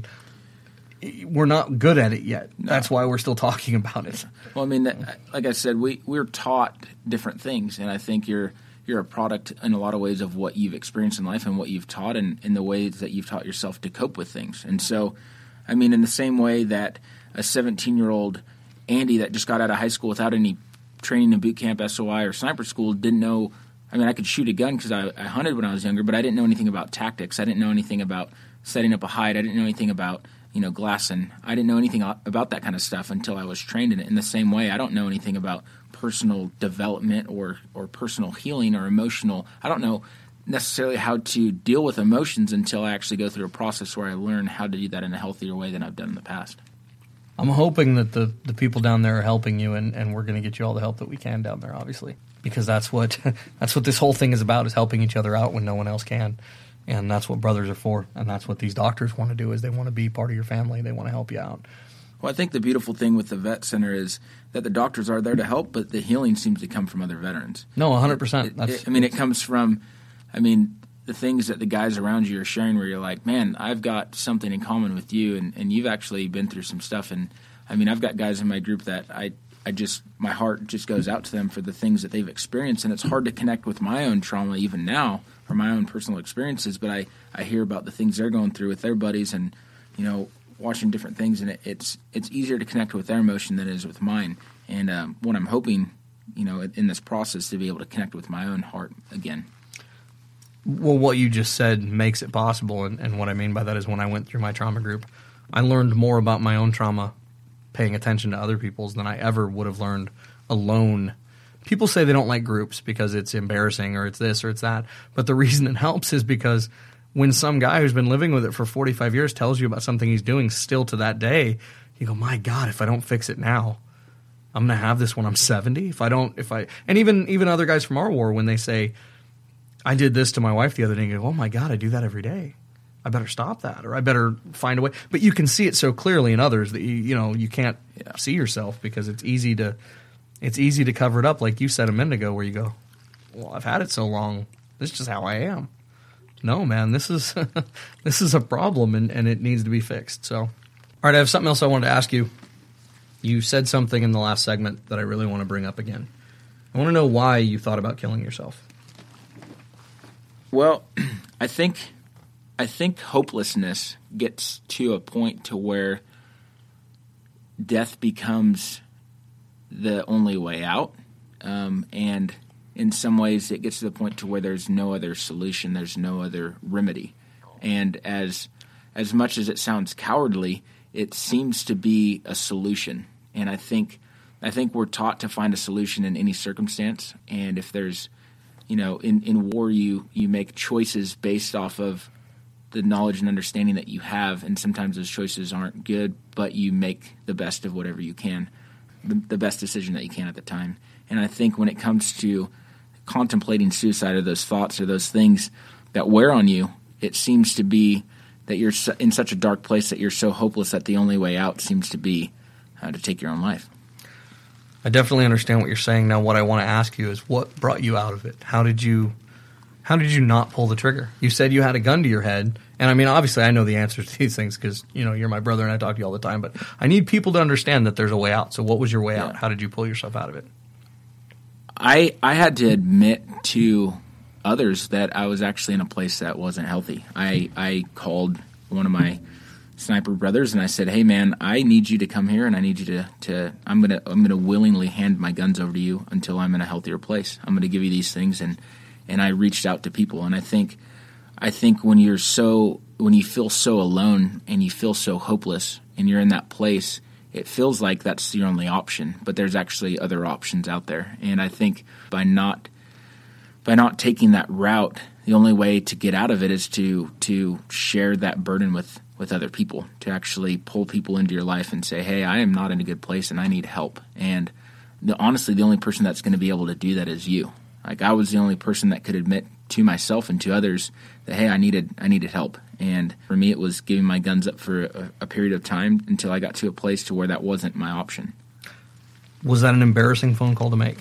we're not good at it yet. No. That's why we're still talking about it. Well, I mean, like I said, we're taught different things, and I think you're a product in a lot of ways of what you've experienced in life and what you've taught, and in the ways that you've taught yourself to cope with things. And so, I mean, in the same way that a 17-year-old Andy that just got out of high school without any training in boot camp, SOI, or sniper school didn't know. I mean, I could shoot a gun because I hunted when I was younger, but I didn't know anything about tactics. I didn't know anything about setting up a hide. I didn't know anything about glassing. I didn't know anything about that kind of stuff until I was trained in it. In the same way, I don't know anything about personal development or personal healing or emotional. I don't know necessarily how to deal with emotions until I actually go through a process where I learn how to do that in a healthier way than I've done in the past. I'm hoping that the people down there are helping you, and we're going to get you all the help that we can down there, obviously, because that's what this whole thing is about, is helping each other out when no one else can. And that's what brothers are for, and that's what these doctors want to do, is they want to be part of your family. They want to help you out. Well, I think the beautiful thing with the vet center is that the doctors are there to help, but the healing seems to come from other veterans. No, 100%. It comes from, the things that the guys around you are sharing, where you're like, man, I've got something in common with you, and you've actually been through some stuff. And, I've got guys in my group that my heart just goes out to them for the things that they've experienced, and it's hard to connect with my own trauma even now, or my own personal experiences, but I hear about the things they're going through with their buddies, and, watching different things, and it's easier to connect with their emotion than it is with mine. And what I'm hoping, in this process, to be able to connect with my own heart again. Well, what you just said makes it possible, and what I mean by that is when I went through my trauma group, I learned more about my own trauma paying attention to other people's than I ever would have learned alone. People say they don't like groups because it's embarrassing or it's this or it's that, but the reason it helps is because when some guy who's been living with it for 45 years tells you about something he's doing still to that day, you go, my God, if I don't fix it now, I'm going to have this when I'm 70. And even other guys from our war, when they say, I did this to my wife the other day, and you go, oh my God, I do that every day. I better stop that, or I better find a way. But you can see it so clearly in others that you can't see yourself, because it's easy to cover it up, like you said a minute ago, where you go, well, I've had it so long, this is just how I am. No, man, this is this is a problem, and it needs to be fixed. So, all right, I have something else I wanted to ask you. You said something in the last segment that I really want to bring up again. I want to know why you thought about killing yourself. Well, I think hopelessness gets to a point to where death becomes the only way out, and in some ways it gets to the point to where there's no other solution, there's no other remedy. And as much as it sounds cowardly, it seems to be a solution. And I think we're taught to find a solution in any circumstance. And if there's, in war you make choices based off of the knowledge and understanding that you have, and sometimes those choices aren't good, but you make the best of whatever you can, the best decision that you can at the time. And I think when it comes to contemplating suicide, or those thoughts or those things that wear on you, it seems to be that you're in such a dark place that you're so hopeless that the only way out seems to be to take your own life. I definitely understand what you're saying. Now, what I want to ask you is, what brought you out of it? How did you not pull the trigger? You said you had a gun to your head, and obviously I know the answers to these things because you're my brother and I talk to you all the time, but I need people to understand that there's a way out. So what was your way out? How did you pull yourself out of it? I had to admit to others that I was actually in a place that wasn't healthy. I called one of my sniper brothers and I said, "Hey man, I need you to come here, and I need you to I'm gonna willingly hand my guns over to you until I'm in a healthier place. I'm gonna give you these things." And I reached out to people, and I think when you feel so alone and you feel so hopeless and you're in that place, it feels like that's the only option, but there's actually other options out there. And I think by not taking that route, the only way to get out of it is to share that burden with other people, to actually pull people into your life and say, "Hey, I am not in a good place and I need help." And honestly, the only person that's going to be able to do that is you. Like, I was the only person that could admit to myself and to others that, hey, I needed help. And for me, it was giving my guns up for a period of time until I got to a place to where that wasn't my option. Was that an embarrassing phone call to make?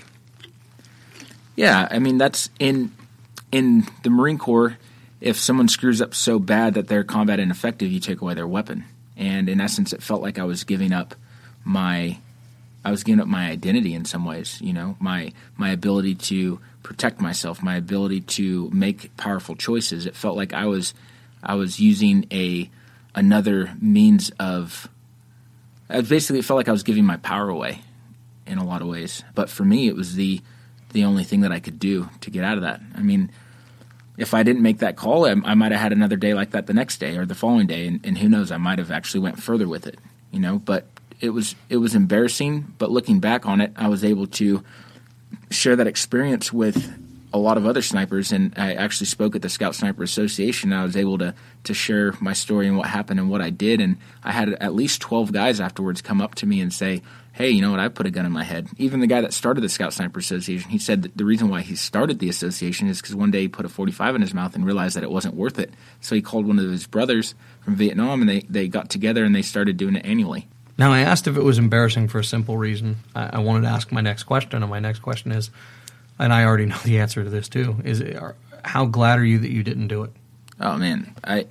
Yeah, I mean, that's in the Marine Corps. If someone screws up so bad that they're combat ineffective, you take away their weapon. And in essence, it felt like I was giving up my identity in some ways. You know, my ability to protect myself, my ability to make powerful choices. It felt like I was using another means of. Basically, it felt like I was giving my power away in a lot of ways. But for me, it was the only thing that I could do to get out of that. I mean, if I didn't make that call, I might have had another day like that the next day or the following day, and who knows, I might have actually went further with it, you know. But it was embarrassing, but looking back on it, I was able to share that experience with a lot of other snipers, and I actually spoke at the Scout Sniper Association. I was able to share my story and what happened and what I did, and I had at least 12 guys afterwards come up to me and say, "Hey, you know what, I put a gun in my head." Even the guy that started the Scout Sniper Association, he said that the reason why he started the association is because one day he put a 45 in his mouth and realized that it wasn't worth it. So he called one of his brothers from Vietnam, and they got together and they started doing it annually. Now, I asked if it was embarrassing for a simple reason. I wanted to ask my next question, and my next question is, and I already know the answer to this too, is how glad are you that you didn't do it? Oh man, I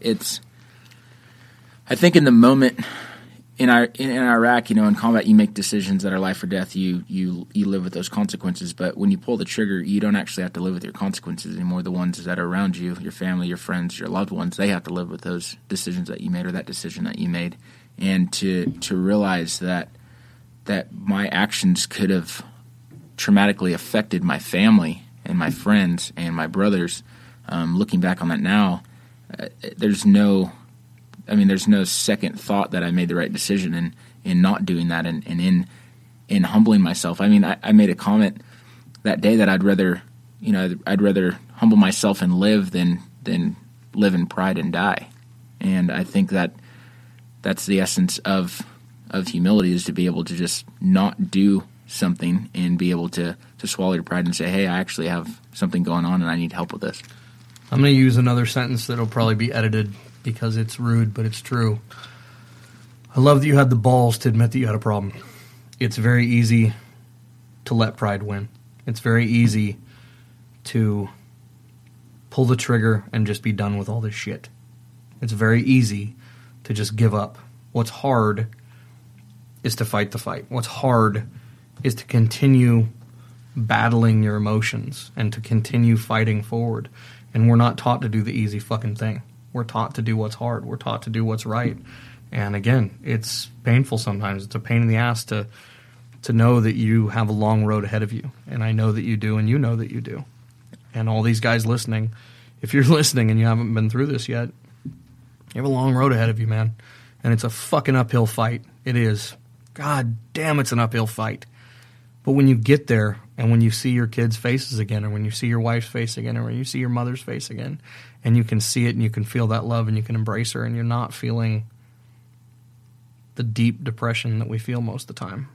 think in the moment in Iraq, you know, in combat, you make decisions that are life or death. You live with those consequences. But when you pull the trigger, you don't actually have to live with your consequences anymore. The ones that are around you, your family, your friends, your loved ones, they have to live with those decisions that you made or that decision that you made. And to realize that my actions could have traumatically affected my family and my friends and my brothers. Looking back on that now, there's no second thought that I made the right decision in not doing that and in humbling myself. I mean, I made a comment that day that I'd rather humble myself and live than live in pride and die. And I think that's the essence of humility, is to be able to just not do something and be able to swallow your pride and say, "Hey, I actually have something going on and I need help with this." I'm going to use another sentence that'll probably be edited because it's rude, but it's true. I love that you had the balls to admit that you had a problem. It's very easy to let pride win. It's very easy to pull the trigger and just be done with all this shit. It's very easy to just give up. What's hard is to fight the fight. What's hard is to continue battling your emotions and to continue fighting forward. And we're not taught to do the easy fucking thing. We're taught to do what's hard. We're taught to do what's right. And again, it's painful sometimes. It's a pain in the ass to know that you have a long road ahead of you. And I know that you do, and you know that you do. And all these guys listening, if you're listening and you haven't been through this yet, you have a long road ahead of you, man. And it's a fucking uphill fight. It is. God damn, it's an uphill fight. But when you get there and when you see your kids' faces again, or when you see your wife's face again, or when you see your mother's face again, and you can see it and you can feel that love and you can embrace her, and you're not feeling the deep depression that we feel most of the time,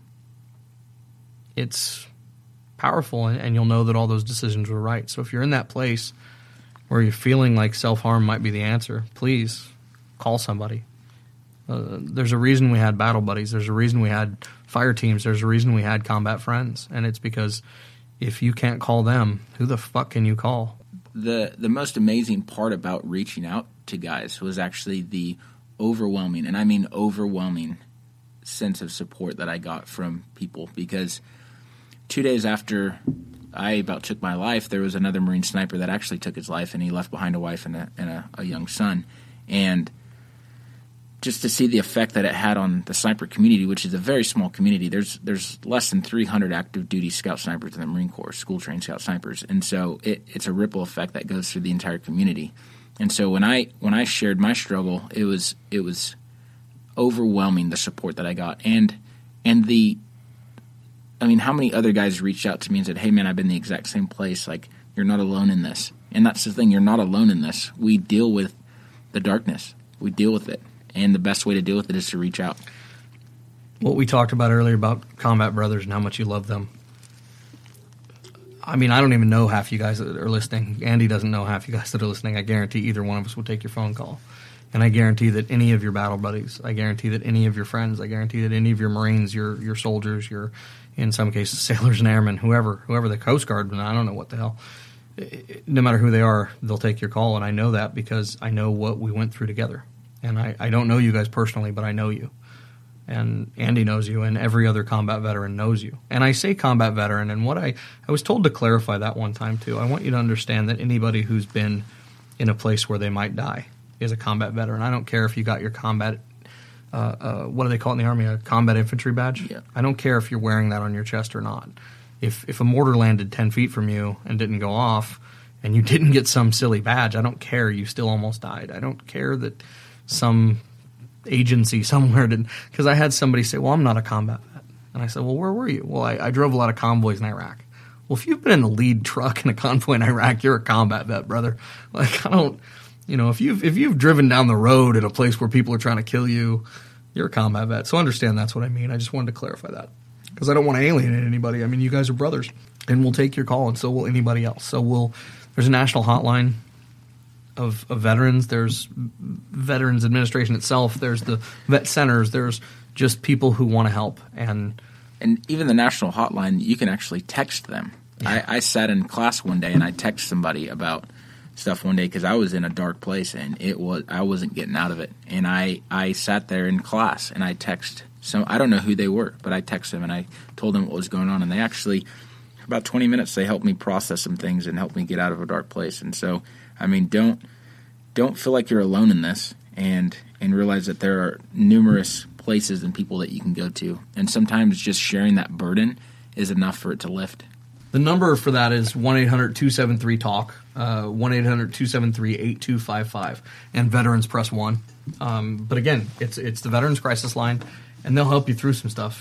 it's powerful, and you'll know that all those decisions were right. So if you're in that place where you're feeling like self-harm might be the answer, please call somebody. There's a reason we had battle buddies. There's a reason we had fire teams. There's a reason we had combat friends. And it's because if you can't call them, who the fuck can you call? The most amazing part about reaching out to guys was actually the overwhelming, and I mean overwhelming, sense of support that I got from people. Because 2 days after I about took my life, there was another Marine sniper that actually took his life, and he left behind a wife and a young son. And just to see the effect that it had on the sniper community, which is a very small community. There's less than 300 active duty scout snipers in the Marine Corps, school trained scout snipers, and so it's a ripple effect that goes through the entire community. And so when I shared my struggle, it was overwhelming, the support that I got, and how many other guys reached out to me and said, "Hey man, I've been in the exact same place. Like, you're not alone in this." And that's the thing, you're not alone in this. We deal with the darkness. We deal with it. And the best way to deal with it is to reach out. What we talked about earlier about combat brothers and how much you love them. I mean, I don't even know half you guys that are listening. Andy doesn't know half you guys that are listening. I guarantee either one of us will take your phone call. And I guarantee that any of your battle buddies, I guarantee that any of your friends, I guarantee that any of your Marines, your soldiers, your, in some cases, sailors and airmen, whoever the Coast Guard, I don't know what the hell, no matter who they are, they'll take your call. And I know that because I know what we went through together. And I don't know you guys personally, but I know you. And Andy knows you, and every other combat veteran knows you. And I say combat veteran, and what I was told to clarify that one time too. I want you to understand that anybody who's been in a place where they might die is a combat veteran. I don't care if you got your combat, what do they call it in the Army, a combat infantry badge? Yeah. I don't care if you're wearing that on your chest or not. If a mortar landed 10 feet from you and didn't go off, and you didn't get some silly badge, I don't care. You still almost died. I don't care that some agency somewhere did, because I had somebody say, "Well, I'm not a combat vet." And I said, "Well, where were you?" "Well, I drove a lot of convoys in Iraq." Well, if you've been in the lead truck in a convoy in Iraq, you're a combat vet, brother. Like, I don't, if you've driven down the road in a place where people are trying to kill you, you're a combat vet. So understand that's what I mean. I just wanted to clarify that because I don't want to alienate anybody. I mean, you guys are brothers, and we'll take your call, and so will anybody else. So there's a national hotline of veterans. There's Veterans Administration itself. There's the vet centers. There's just people who want to help. And even the national hotline, you can actually text them. Yeah. I sat in class one day and I texted somebody about stuff one day because I was in a dark place and I wasn't getting out of it. And I sat there in class and I texted some, I don't know who they were, but I texted them and I told them what was going on. And they actually, about 20 minutes, they helped me process some things and helped me get out of a dark place. And so, I mean, don't feel like you're alone in this, and realize that there are numerous places and people that you can go to. And sometimes just sharing that burden is enough for it to lift. The number for that is 1-800-273-TALK, 1-800-273-8255, and veterans press 1. But again, it's the Veterans Crisis Line, and they'll help you through some stuff.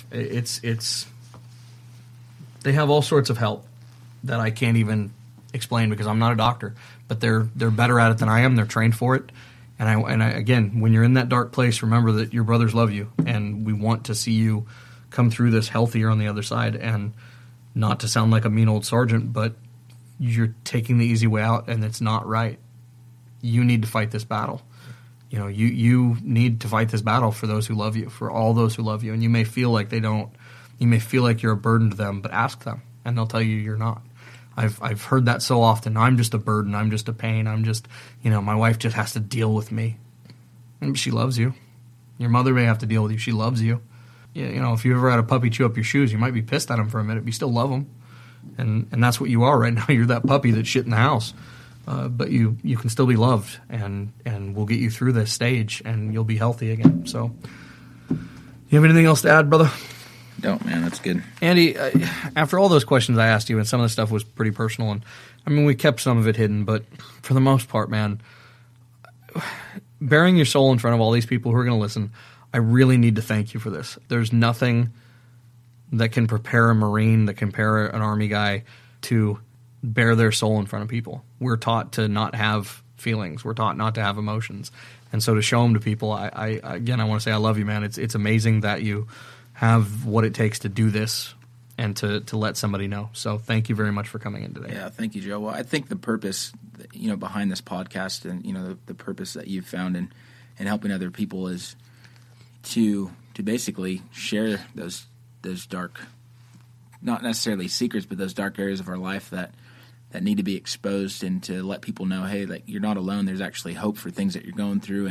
They have all sorts of help that I can't even explain because I'm not a doctor, but they're better at it than I am. They're trained for it. And I, again, when you're in that dark place, remember that your brothers love you, and we want to see you come through this healthier on the other side. And not to sound like a mean old sergeant, but you're taking the easy way out, and it's not right. You need to fight this battle. You need to fight this battle for those who love you, for all those who love you. And you may feel like they don't. You may feel like you're a burden to them, but ask them, and they'll tell you you're not. I've heard that so often. I'm just a burden. I'm just a pain. I'm just, my wife just has to deal with me. And she loves you. Your mother may have to deal with you. She loves you. If you ever had a puppy chew up your shoes, you might be pissed at him for a minute, but you still love him. And that's what you are right now. You're that puppy that shit in the house. But you can still be loved, and we'll get you through this stage, and you'll be healthy again. So, you have anything else to add, brother? Don't, man. That's good. Andy, after all those questions I asked you, and some of the stuff was pretty personal, and I mean, we kept some of it hidden, but for the most part, man, bearing your soul in front of all these people who are going to listen, I really need to thank you for this. There's nothing that can prepare a Marine, that can prepare an Army guy to bear their soul in front of people. We're taught to not have feelings. We're taught not to have emotions. And so to show them to people, I want to say I love you, man. It's amazing that you have what it takes to do this and to let somebody know. So thank you very much for coming in today. Yeah, thank you, Joe. Well, I think the purpose, behind this podcast and, the purpose that you've found in helping other people is to basically share those dark, not necessarily secrets, but those dark areas of our life that need to be exposed, and to let people know, hey, like, you're not alone. There's actually hope for things that you're going through. And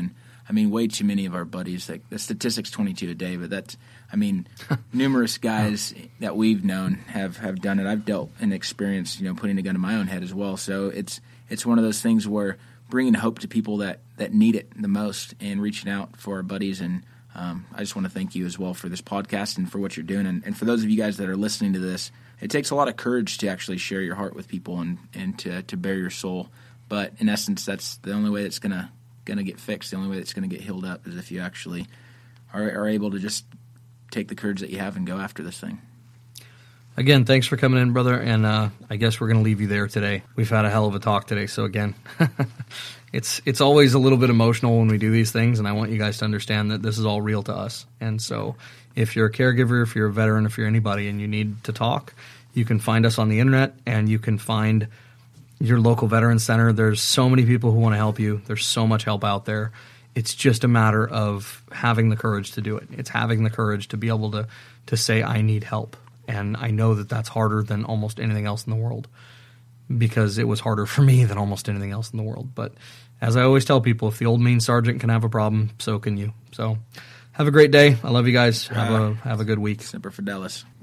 I mean, way too many of our buddies, like the statistic's 22 a day, but that's, I mean, numerous guys that we've known have done it. I've dealt and experienced, putting a gun to my own head as well. So it's one of those things where bringing hope to people that need it the most and reaching out for our buddies. And I just want to thank you as well for this podcast and for what you're doing. And for those of you guys that are listening to this, it takes a lot of courage to actually share your heart with people and to bare your soul. But in essence, that's the only way that's going to get fixed. The only way that's going to get healed up is if you actually are able to just take the courage that you have and go after this thing. Again, thanks for coming in, brother, and I guess we're going to leave you there today. We've had a hell of a talk today, so again, it's always a little bit emotional when we do these things, and I want you guys to understand that this is all real to us. And so if you're a caregiver, if you're a veteran, if you're anybody and you need to talk, you can find us on the internet, and you can find your local veteran center. There's so many people who want to help you. There's so much help out there. It's just a matter of having the courage to do it. It's having the courage to be able to say, I need help. And I know that that's harder than almost anything else in the world, because it was harder for me than almost anything else in the world. But as I always tell people, if the old mean sergeant can have a problem, so can you. So have a great day. I love you guys. Have a good week. Semper Fidelis.